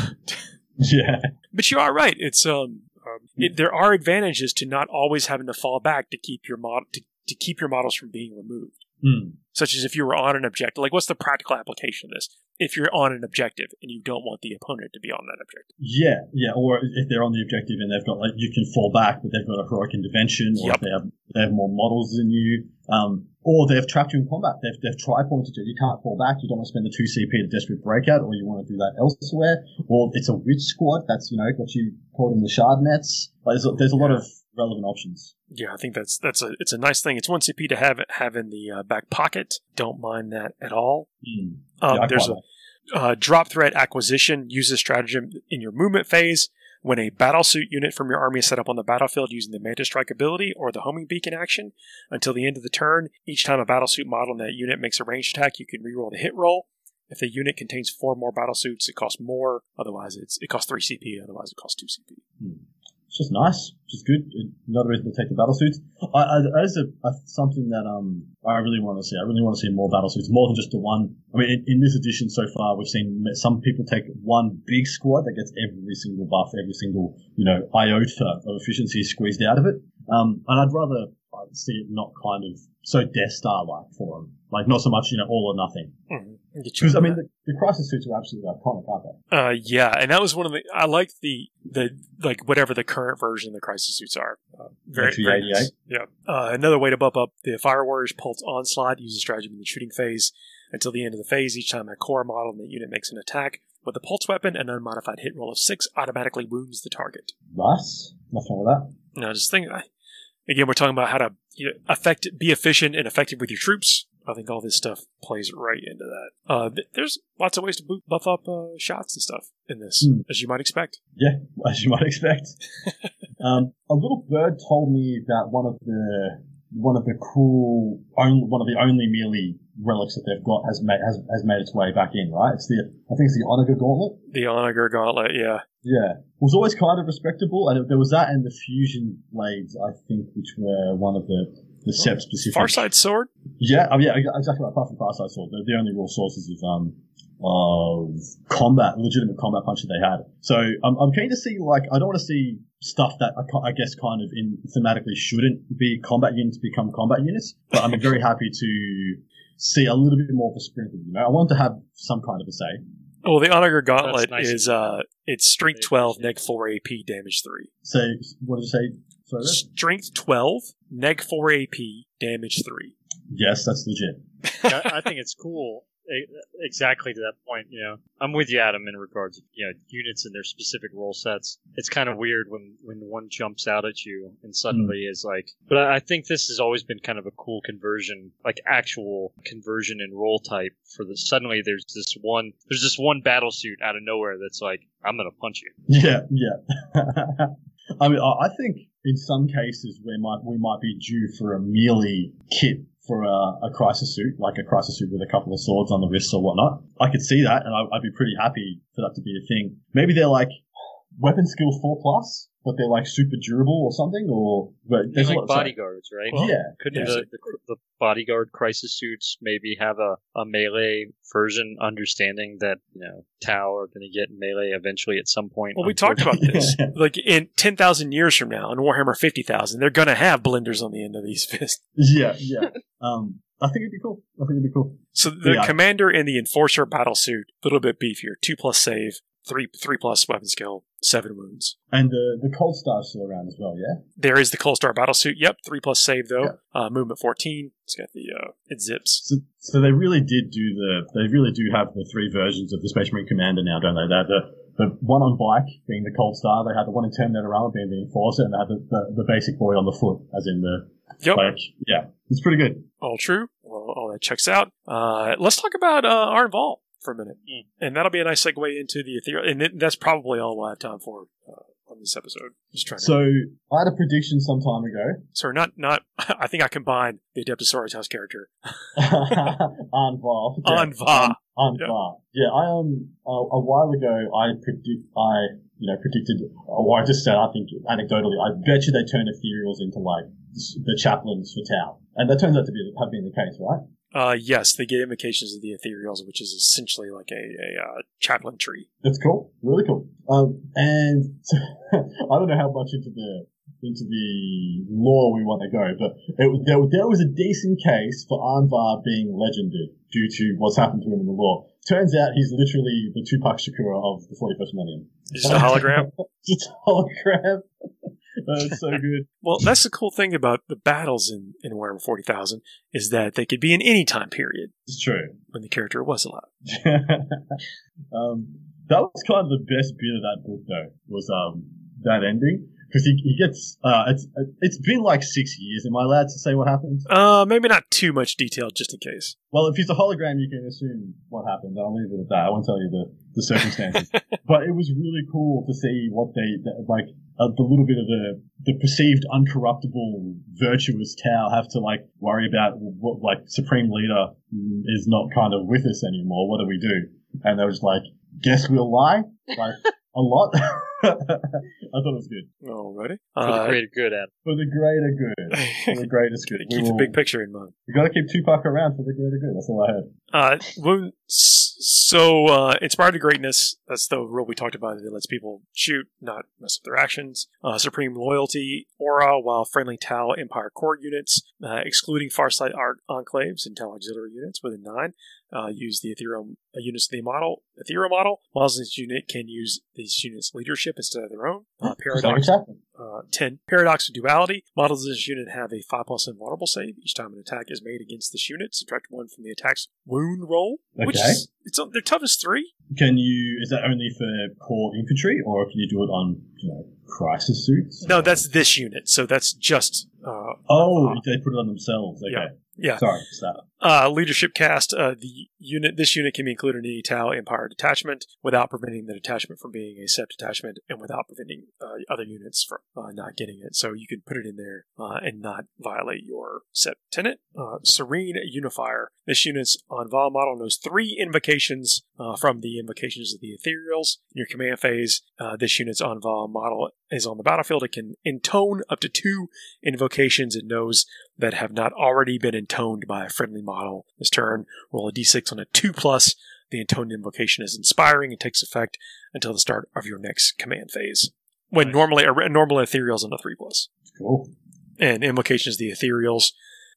Yeah. But you are right. It's there are advantages to not always having to fall back to keep your to keep your models from being removed. Such as if you were on an objective. Like, what's the practical application of this? If you're on an objective and you don't want the opponent to be on that objective. Yeah. Or if they're on the objective and they've got, like, you can fall back, but they've got a heroic intervention, or if they have more models than you, or they've trapped you in combat. They've tri-pointed you. You can't fall back. You don't want to spend the 2 CP to desperate breakout, or you want to do that elsewhere. Or it's a witch squad that's, got you caught in the shard nets. Like, there's a lot of relevant options. Yeah, I think it's a nice thing. It's 1 CP to have in the back pocket. Don't mind that at all. There's a drop threat acquisition. Use this stratagem in your movement phase. When a battlesuit unit from your army is set up on the battlefield using the Manta Strike ability or the homing beacon action, until the end of the turn, each time a battlesuit model in that unit makes a ranged attack, you can reroll the hit roll. If the unit contains 4 more battlesuits, it costs more. Otherwise, it costs 3 CP. Otherwise, it costs 2 CP. It's just nice. It's just good. Another reason to take the battlesuits. That is something that I really want to see. I really want to see more battlesuits, more than just the one. I mean, in this edition so far, we've seen some people take one big squad that gets every single buff, every single iota of efficiency squeezed out of it. And I'd rather see it not kind of so Death Star-like for them. Like, not so much, all or nothing. Because, I mean, the crisis suits are absolutely iconic, aren't they? Yeah, and that was one of the... I like the whatever the current version of the crisis suits are. Very nice. Yeah. Another way to bump up the Fire Warriors Pulse Onslaught uses stratagem in the shooting phase. Until the end of the phase, each time a core model in the unit makes an attack with a pulse weapon, an unmodified hit roll of 6 automatically wounds the target. Nice. Nothing wrong with that. No, just think... Again, we're talking about how to be efficient and effective with your troops. I think all this stuff plays right into that. There's lots of ways to buff up shots and stuff in this, as you might expect. Yeah, as you might expect. A little bird told me that one of the only melee relics that they've got has made its way back in, right? I think it's the Onager Gauntlet. The Onager Gauntlet, yeah. Yeah. It was always kind of respectable, and there was that and the Fusion Blades, I think, which were one of the Sept specific. Farside Sword? Yeah, exactly right. Apart from Farside Sword, they're the only real sources of combat, legitimate combat punch that they had. So I'm keen to see, I don't want to see stuff that I guess kind of thematically shouldn't be combat units become combat units, but I'm very happy to see a little bit more of a sprinkle. I want to have some kind of a say. Well, the Onager Gauntlet is it's Strength 12, Neg 4 AP, Damage 3. So, what did you say? Sorry, Strength 12, Neg 4 AP, Damage 3. Yes, that's legit. I think it's cool exactly to that point. I'm with you, Adam, in regards to units and their specific role sets. It's kind of weird when one jumps out at you and suddenly is like. But I think this has always been kind of a cool conversion, like actual conversion in role type for the. Suddenly there's this one battle suit out of nowhere that's like, I'm gonna punch you. Yeah. I mean, I think in some cases we might be due for a melee kit for a crisis suit, like a crisis suit with a couple of swords on the wrists or whatnot. I could see that, and I'd be pretty happy for that to be a thing. Maybe they're like weapon skill 4+, but they're like super durable or something, or they're like bodyguards, right? Well, yeah. Couldn't the bodyguard crisis suits maybe have a melee version, understanding that Tau are going to get melee eventually at some point? Well, we talked about this. Like in 10,000 years from now, in Warhammer 50,000, they're going to have blenders on the end of these fists. Yeah. I think it'd be cool. So the commander in the enforcer battle suit, a little bit beefier, 2+ save, 3+ weapon skill, 7 wounds. And the Cold Star's still around as well, yeah? There is the Cold Star battle suit. Yep, 3+ save though. Yeah. Movement 14. It's got it zips. So they really do have the 3 versions of the Space Marine Commander now, don't they? They had the one on bike being the Cold Star. They had the one in Terminator Armor being the Enforcer, and they had the basic boy on the foot, as in the. Yep. It's pretty good. All true. Well, all that checks out. Let's talk about Arn Val for a minute. And that'll be a nice segue into the Ethereal. And that's probably all we'll have time for on this episode. So I had a prediction some time ago. Sorry, not. I think I combined the Adeptus House character. Arn Val. Arn Val. Yeah, a while ago I predicted, or I just said, I think anecdotally, I bet you they turn Ethereals into like the chaplains for Tau. And that turns out to have been the case, right? Yes, they get invocations of the Ethereals, which is essentially like a chaplain tree. That's cool. Really cool. And so, I don't know how much into the lore we want to go, but there was a decent case for Arn Val being legended due to what's happened to him in the lore. Turns out he's literally the Tupac Shakur of the 41st millennium. Just a hologram? Just a hologram. That's so good. Well, that's the cool thing about the battles in Warhammer 40,000 is that they could be in any time period. It's true. When the character was alive. That was kind of the best bit of that book, though, was that ending. Because he gets, it's been like 6 years. Am I allowed to say what happened? Maybe not too much detail, just in case. Well, if he's a hologram, you can assume what happened. I'll leave it at that. I won't tell you the circumstances. But it was really cool to see what the little bit of the perceived uncorruptible, virtuous Tau have to worry about what Supreme Leader is not kind of with us anymore. What do we do? And they were just like, guess we'll lie? A lot. I thought it was good. Alrighty. For the greater good, Adam. For the greater good. For the greatest good. Keep the big picture in mind. You gotta keep Tupac around for the greater good. That's all I had. Inspired to Greatness, that's the rule we talked about. It lets people shoot, not mess up their actions. Supreme Loyalty, Aura, while friendly Tau Empire core units, excluding Farsight Enclaves and Tau Auxiliary units within 9, use the Ethereal units of the Ethereal model. Models in this unit can use these units' leadership instead of their own. Paradox. 10. Paradox of Duality. Models in this unit have a 5+ invulnerable save. Each time an attack is made against this unit, subtract 1 from the attack's wound roll. Okay. Which is, their toughest 3. Is that only for core infantry, or can you do it on, crisis suits? No, that's this unit, so that's just... they put it on themselves. Okay. Yeah. Sorry, leadership cast. This unit can be included in any Tau Empire detachment without preventing the detachment from being a SEP detachment and without preventing other units from not getting it. So you can put it in there and not violate your SEP tenant. Serene Unifier. This unit's on Val model knows 3 invocations from the invocations of the Ethereals. In your command phase, this unit's on Val model is on the battlefield. It can intone up to 2 invocations it knows that have not already been intoned by a friendly model. This turn, roll a d6 on a 2+. The intoned invocation is inspiring and takes effect until the start of your next command phase. When normally a normal Ethereal is on a 3+. Cool. And invocations of the Ethereals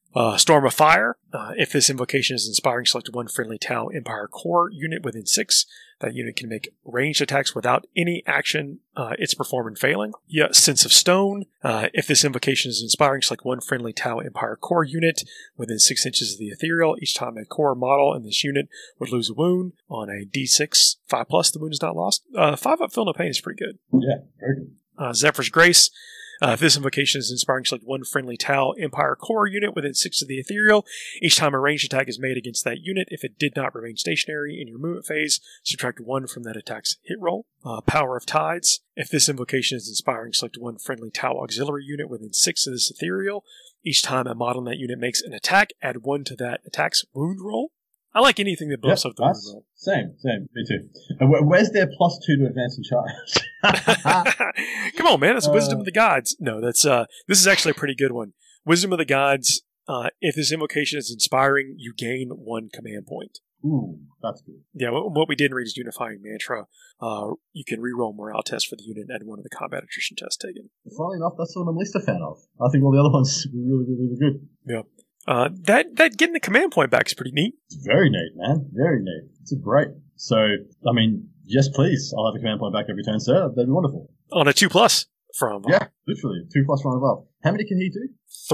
Storm of Fire. If this invocation is inspiring, select one friendly Tau Empire core unit within 6. That unit can make ranged attacks without any action it's performing failing. Yeah, Sense of Stone. If this invocation is inspiring, select one friendly Tau Empire core unit within 6 inches of the ethereal. Each time a core model in this unit would lose a wound on a d6 5+, the wound is not lost. 5-up Feel No Pain is pretty good. Yeah, very good. Zephyr's Grace. If this invocation is inspiring, select one friendly Tau Empire core unit within 6 of the ethereal. Each time a ranged attack is made against that unit, if it did not remain stationary in your movement phase, subtract 1 from that attack's hit roll. Power of Tides. If this invocation is inspiring, select one friendly Tau auxiliary unit within 6 of this ethereal. Each time a model in that unit makes an attack, add 1 to that attack's wound roll. I like anything that buffs up the wound roll. Same, me too. And where's their +2 to advance and charge? Come on, man! That's Wisdom of the Gods. No, that's this is actually a pretty good one. Wisdom of the Gods. If this invocation is inspiring, you gain 1 command point. Ooh, that's good. Yeah, what we didn't read is Unifying Mantra. You can reroll morale tests for the unit and add 1 of the combat attrition tests taken. Funnily enough, that's the one I'm least a fan of. I think all the other ones were really good. Yeah. That getting the command point back is pretty neat. It's very neat, man. Very neat. It's great. So, I mean, yes, please. I'll have a command point back every turn, sir. That'd be wonderful. On a 2+ from yeah, literally 2+ from above. How many can he do?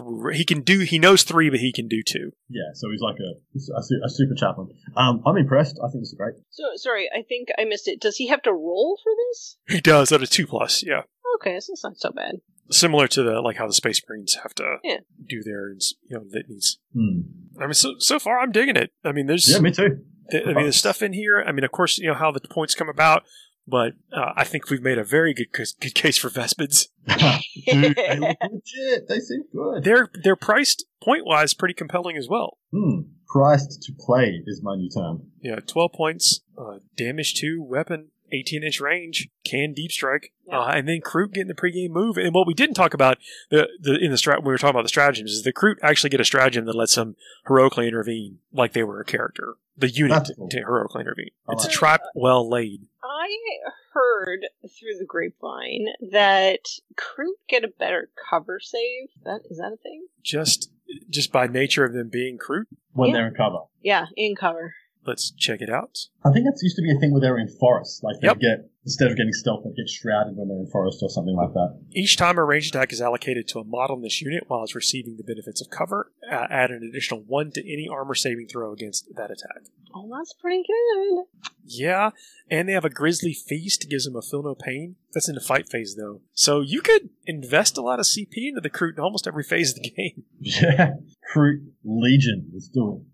3. He knows 3, but he can do 2. Yeah, so he's like a super chaplain. I'm impressed. I think this is great. So, sorry, I think I missed it. Does he have to roll for this? He does at a 2+. Yeah. Okay, so it's not so bad. Similar to how the Space Marines have to do theirs, that needs. I mean, so far I'm digging it. I mean, there's me too. There's stuff in here. I mean, of course, how the points come about, but I think we've made a very good case for Vespids. Dude, they look legit. They seem good. They're priced point wise pretty compelling as well. Priced to play is my new term. Yeah, 12 points, damage 2, weapon. 18-inch range, can deep strike, and then Kroot getting the pregame move. And what we didn't talk about when we were talking about the stratagems is the Kroot actually get a stratagem that lets them heroically intervene like they were a character. The unit to heroically intervene. It's a trap well laid. I heard through the grapevine that Kroot get a better cover save. Is that a thing? Just by nature of them being Kroot? When they're in cover. Yeah, in cover. Let's check it out. I think that used to be a thing where they were in forest. Like they get, instead of getting stealth, they get shrouded when they're in forest or something like that. Each time a ranged attack is allocated to a model in this unit while it's receiving the benefits of cover, add an additional 1 to any armor saving throw against that attack. Oh, that's pretty good. Yeah, and they have a Grisly Feast, gives them a Feel No Pain. That's in the fight phase, though. So you could invest a lot of CP into the Kroot in almost every phase of the game. Yeah, Kroot Legion is doing.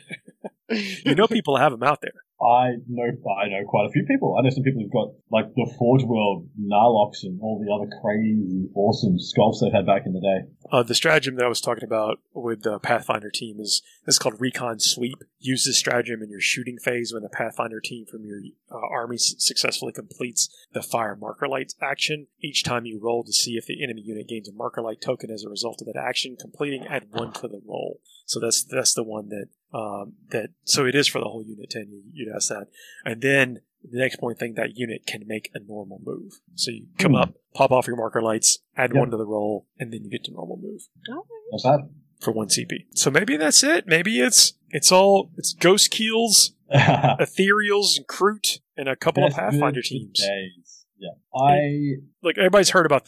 People have them out there. I know quite a few people. I know some people who've got like the Forge World Narlox and all the other crazy, awesome sculpts they've had back in the day. The stratagem that I was talking about with the Pathfinder team is called Recon Sweep. Use this stratagem in your shooting phase when the Pathfinder team from your army successfully completes the Fire Marker Light action. Each time you roll to see if the enemy unit gains a Marker Light token as a result of that action, completing add 1 to the roll. So that's the one that so it is for the whole unit 10. You'd ask that, and then the next point thing, that unit can make a normal move. So you come up, pop off your marker lights, add 1 to the roll, and then you get to normal move. What's that? For 1 CP. So maybe that's it. Maybe it's Ghost Keels, Ethereals, and Kroot, and a couple of Pathfinder teams. Days. Yeah, everybody's heard about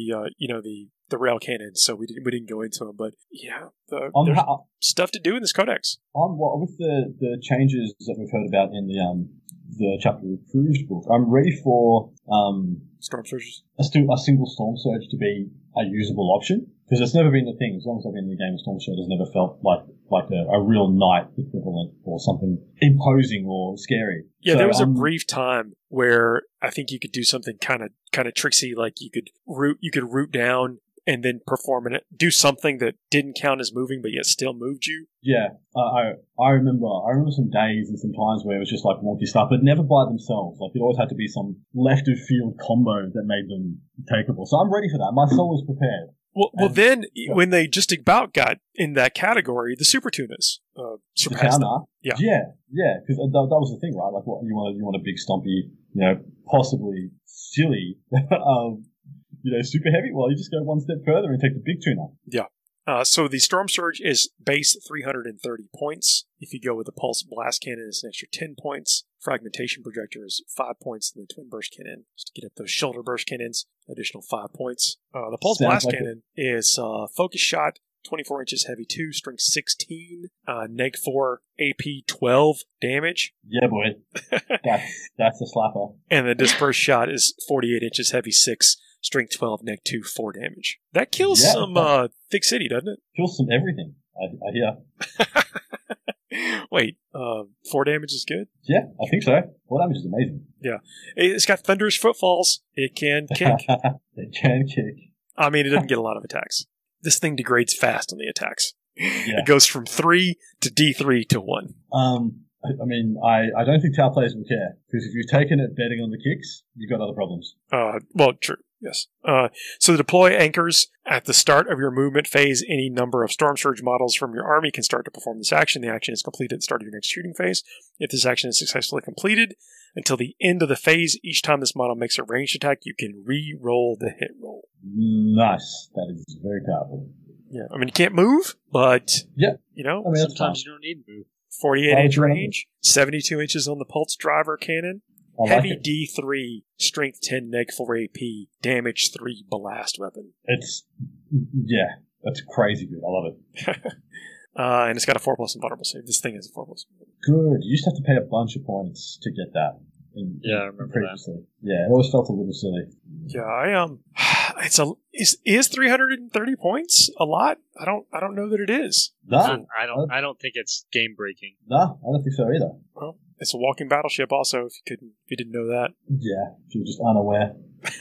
the rail cannons, so we didn't go into them, but yeah, there's stuff to do in this codex. With the changes that we've heard about in the chapter approved book, I'm ready for Storm Surges. A single Storm Surge to be a usable option, because it's never been the thing. As long as I've been in the game, Storm Surge has never felt like a real knight equivalent or something imposing or scary. Yeah, so there was a brief time where I think you could do something kind of tricksy, like you could root down and then do something that didn't count as moving, but yet still moved you. Yeah, I remember some days and some times where it was just like wonky stuff, but never by themselves. Like it always had to be some left of field combo that made them takeable. So I'm ready for that. My soul is prepared. Well, then when they just about got in that category, the Super Tunas surpassed them. Yeah, because that was the thing, right? Like, what you want a big, stompy, possibly silly. Super heavy. Well, you just go one step further and take the big tuna. Yeah. So the Storm Surge is base 330 points. If you go with the Pulse Blast Cannon, it's an extra 10 points. Fragmentation Projector is 5 points, and the Twin Burst Cannon, just to get up those Shoulder Burst Cannons, additional 5 points. The Pulse Blast Cannon is Focus Shot, 24 inches, heavy 2, strength 16, neg 4, AP 12 damage. Yeah, boy. That's a slapper. And the Dispersed Shot is 48 inches, heavy 6, strength 12, neg 2, 4 damage. That kills some Thick City, doesn't it? Kills some everything, I hear. Wait, 4 damage is good? Yeah, I think so. 4 damage is amazing. Yeah. It's got Thunderous Footfalls. It can kick. It can kick. I mean, it doesn't get a lot of attacks. This thing degrades fast on the attacks. Yeah. It goes from 3 to D3 to 1. I mean, I don't think Tau players will care, because if you've taken it betting on the kicks, you've got other problems. Well, true, yes. So the deploy anchors at the start of your movement phase. Any number of Storm Surge models from your army can start to perform this action. The action is completed at the start of your next shooting phase. If this action is successfully completed, until the end of the phase, each time this model makes a ranged attack, you can re-roll the hit roll. Nice. That is very powerful. Yeah, I mean, you can't move, but, yeah. you know, I mean, sometimes you don't need to move. 48-inch range, 72 inches on the Pulse Driver Cannon, heavy D3, strength 10, neg 4 AP, damage 3 blast weapon. That's crazy good. I love it. And it's got a 4+ invulnerable save. This thing has a 4+. Good. You used to have to pay a bunch of points to get that. I remember previously. That. Yeah, it always felt a little silly. Yeah, is 330 points a lot? I don't know that it is. No, I don't think it's game breaking. No, I don't think so either. Well, it's a walking battleship. Also, if you didn't know that. Yeah, if you were just unaware.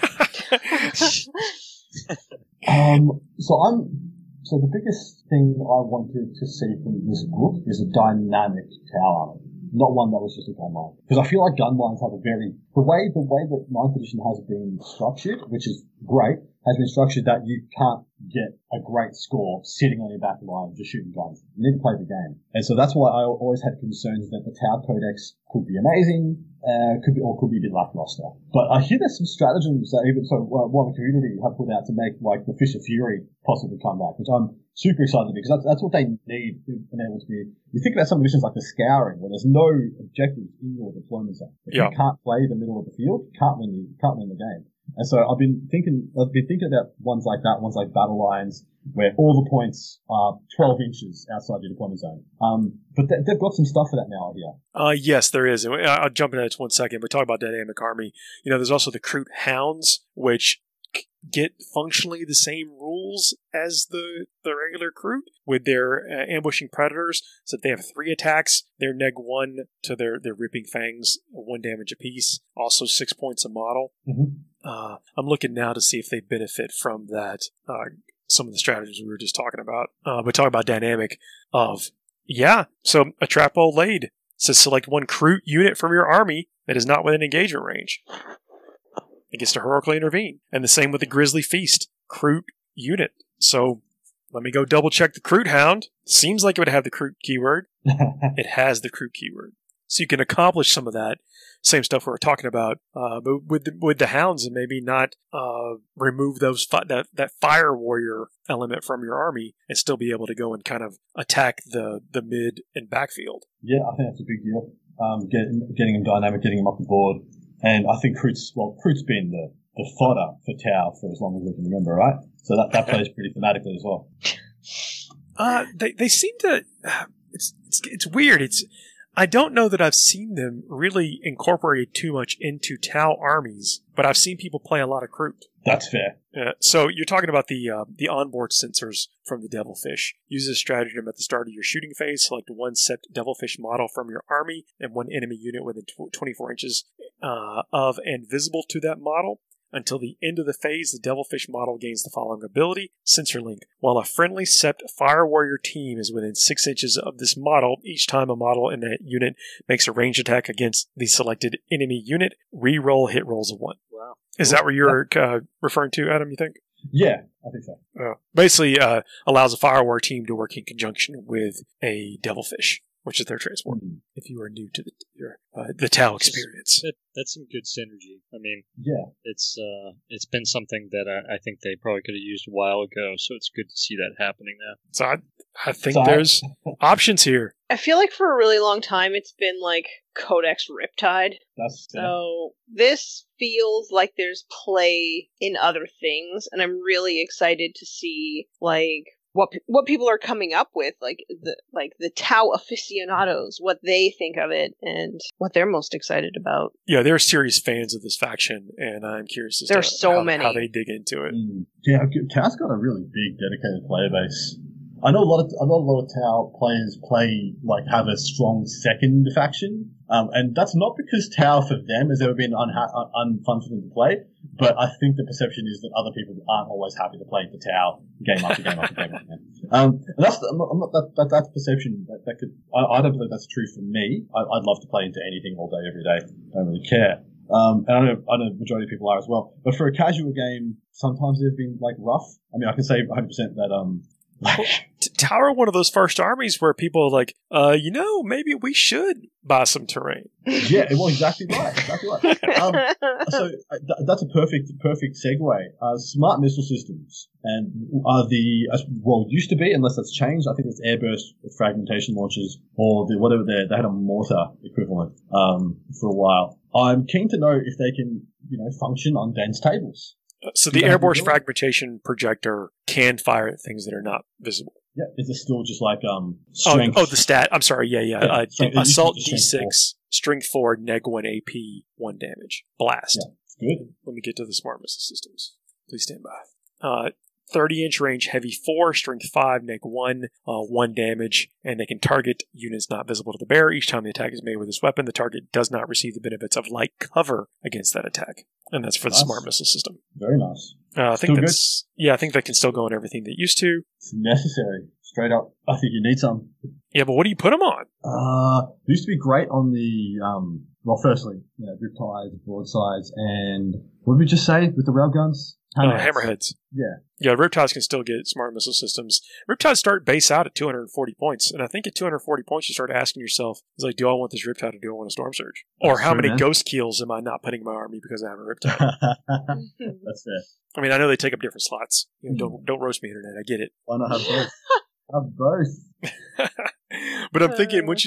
So the biggest thing I wanted to see from this book is a dynamic tower. Not one that was just a gun line. Because I feel like gun lines have the way that 9th edition has been structured, which is great, has been structured that you can't get a great score sitting on your back line just shooting guns. You need to play the game. And so that's why I always had concerns that the Tau Codex could be amazing, could be a bit lackluster. But I hear there's some stratagems that one community have put out to make like the Fish of Fury possibly come back, which I'm super excited because that's what they need to enable to be. You think about some of the missions like the Scouring, where there's no objectives in your deployment zone. If you can't play the middle of the field, you can't win the game. And so I've been thinking about ones like that, ones like Battle Lines, where all the points are 12 inches outside your deployment zone. But they've got some stuff for that now, here. Yes, there is. I'll jump into that in 1 second. We talk about Dynamic Army. You know, there's also the Kroot Hounds, which get functionally the same rules as the regular Kroot with their ambushing predators. So they have 3 attacks. They're neg 1 to their ripping fangs, 1 damage apiece. Also 6 points a model. Mm-hmm. I'm looking now to see if they benefit from that. Some of the strategies we were just talking about. We talk about dynamic of, so a trap hole laid. Says select 1 Kroot unit from your army that is not within engagement range. It gets to heroically intervene. And the same with the Grizzly Feast, Kroot unit. So let me go double check the Kroot Hound. Seems like it would have the Kroot keyword. It has the Kroot keyword. So you can accomplish some of that same stuff we were talking about, but with the Hounds, and maybe not remove those that Fire Warrior element from your army, and still be able to go and kind of attack the mid and backfield. Yeah, I think that's a big deal. Getting them dynamic, getting them up the board, and I think Kroot's been the fodder for Tau for as long as we can remember, right? So that plays pretty thematically as well. They seem to. It's weird. I don't know that I've seen them really incorporated too much into Tau armies, but I've seen people play a lot of Kroot. That's fair. So you're talking about the onboard sensors from the Devilfish. Use this stratagem at the start of your shooting phase. Select 1 set Devilfish model from your army and 1 enemy unit within 24 inches of and visible to that model. Until the end of the phase, the Devilfish model gains the following ability: Sensor Link. While a friendly Sept Fire Warrior team is within 6 inches of this model, each time a model in that unit makes a ranged attack against the selected enemy unit, re-roll hit rolls of 1. Wow. Is that what you're referring to, Adam, you think? Yeah, I think so. Basically, allows a Fire Warrior team to work in conjunction with a Devilfish. which is their transport. Mm. If you are new to the Tau experience. That's some good synergy. I mean, Yeah. it's been something that I think they probably could have used a while ago. So it's good to see that happening now. So I think there's options here. I feel like for a really long time it's been like Codex Riptide. That's So this feels like there's play in other things, and I'm really excited to see like what people are coming up with, like the Tau aficionados, what they think of it and what they're most excited about. Yeah, they're serious fans of this faction, and I'm curious as There's to so many. how they dig into it. Yeah, Tau's got a really big dedicated player base. I know a lot of Tau players have a strong second faction, and that's not because Tau for them has ever been unfun for them to play, but I think the perception is that other people aren't always happy to play the Tau game after game after game after game. And that's that's perception that could. I don't believe that's true for me. I'd love to play into anything all day every day. I don't really care. And I know the majority of people are as well. But for a casual game, sometimes they've been like rough. I mean, I can say 100% that Tau are one of those first armies where people are like, maybe we should buy some terrain. Yeah, well, exactly right. So that's a perfect segue. Smart missile systems and are used to be, unless that's changed. I think it's airburst fragmentation launchers or whatever they had a mortar equivalent for a while. I'm keen to know if they can function on dense tables. So the airborne fragmentation projector can fire at things that are not visible. Yeah, is it still just like strength? Oh, the stat. I'm sorry. Yeah. So Assault strength D6, strength 4, neg 1 AP, 1 damage. Blast. Yeah, good. Let me get to the smart missile systems. Please stand by. 30-inch range, heavy 4, strength 5, neg 1, 1 damage, and they can target units not visible to the bearer. Each time the attack is made with this weapon, the target does not receive the benefits of light cover against that attack. And that's for the smart missile system. Very nice. I think that's good. Yeah, I think that can still go on everything that used to. It's necessary. Straight up. I think you need some. Yeah, but what do you put them on? It used to be great on the, firstly, riptides, broadsides, and what did we just say with the railguns? Hammerheads. Yeah. Yeah, Riptides can still get smart missile systems. Riptides start base out at 240 points, and I think at 240 points you start asking yourself, do I want this Riptide or do I want a Storm Surge? Or how many Ghost Keels am I not putting in my army because I have a Riptide? That's fair. I mean, I know they take up different slots. Don't roast me, Internet. I get it. Why not have both? Have both. But I'm thinking once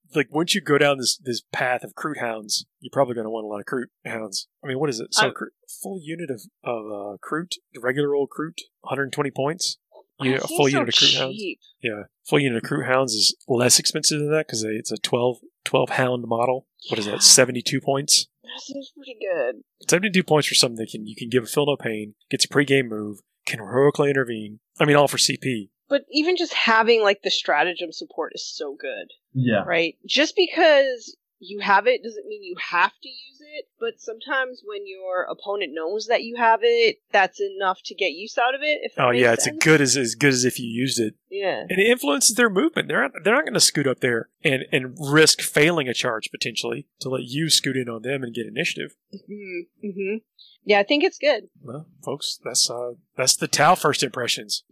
you go down this path of Kroot Hounds, you're probably going to want a lot of Kroot Hounds. I mean, what is it? So full unit of Kroot, regular old Kroot, 120 points. A full unit of Kroot Hounds. Yeah, full unit of Kroot Hounds is less expensive than that because it's a 12 hound model. What is that? 72 points. That seems pretty good. 72 points for something that you can give a Feel No Pain, gets a pregame move, can heroically intervene. I mean, all for CP. But even just having like the stratagem support is so good. Yeah. Right? Just because you have it doesn't mean you have to use it, but sometimes when your opponent knows that you have it, that's enough to get use out of it. If that makes sense. It's as good as if you used it. Yeah. And it influences their movement. They're not going to scoot up there and risk failing a charge potentially to let you scoot in on them and get initiative. Mm-hmm. Mm-hmm. Yeah, I think it's good. Well, folks, that's the Tau first impressions.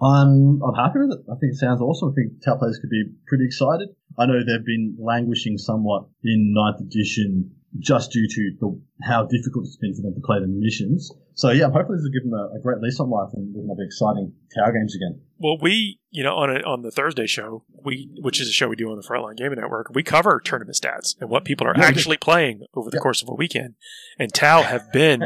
I'm happy with it. I think it sounds awesome. I think Tau players could be pretty excited. I know they've been languishing somewhat in 9th edition just due to how difficult it's been for them to play the missions. So yeah, hopefully this will give them a great lease on life and we can have exciting Tau games again. Well, we, on the Thursday show, which is a show we do on the Frontline Gaming Network, we cover tournament stats and what people are actually playing over the course of a weekend. And Tau have been,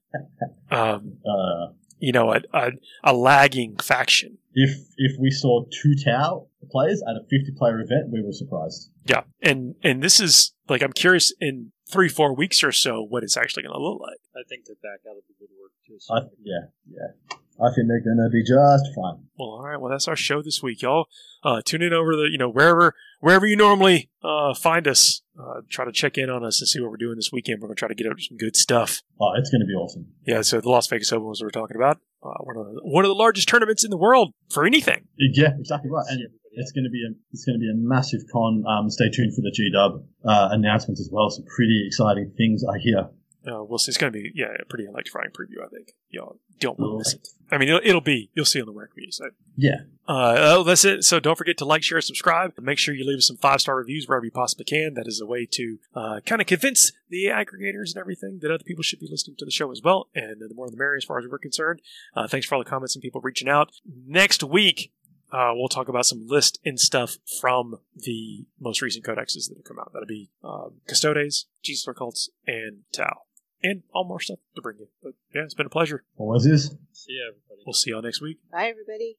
a lagging faction. If we saw 2 Tau players at a 50-player event, we were surprised. Yeah, and this is, I'm curious in 3-4 weeks or so what it's actually going to look like. I think they're back out of the woodwork, too. Yeah. I think they're going to be just fine. Well, all right. Well, that's our show this week, y'all. Tune in over wherever you normally find us. Try to check in on us and see what we're doing this weekend. We're going to try to get up some good stuff. Oh, it's going to be awesome. Yeah. So the Las Vegas Open was what we're talking about. One of the largest tournaments in the world for anything. Yeah, exactly right. And it's going to be a massive con. Stay tuned for the GW announcements as well. Some pretty exciting things I hear. we'll see. It's going to be a pretty electrifying preview. I think y'all don't want to miss it. I mean, you'll see on the Rare Community site. Yeah. That's it. So don't forget to like, share, subscribe. Make sure you leave us some 5-star reviews wherever you possibly can. That is a way to kind of convince the aggregators and everything that other people should be listening to the show as well. And the more the merrier as far as we're concerned. Thanks for all the comments and people reaching out. Next week, we'll talk about some list and stuff from the most recent codexes that have come out. That'll be Custodes, Jesus Cults, and Tau. And all more stuff to bring you. But yeah, it's been a pleasure. Always is. See you, everybody. We'll see y'all next week. Bye, everybody.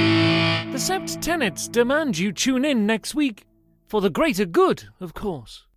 The Sept tenets demand you tune in next week. For the greater good, of course.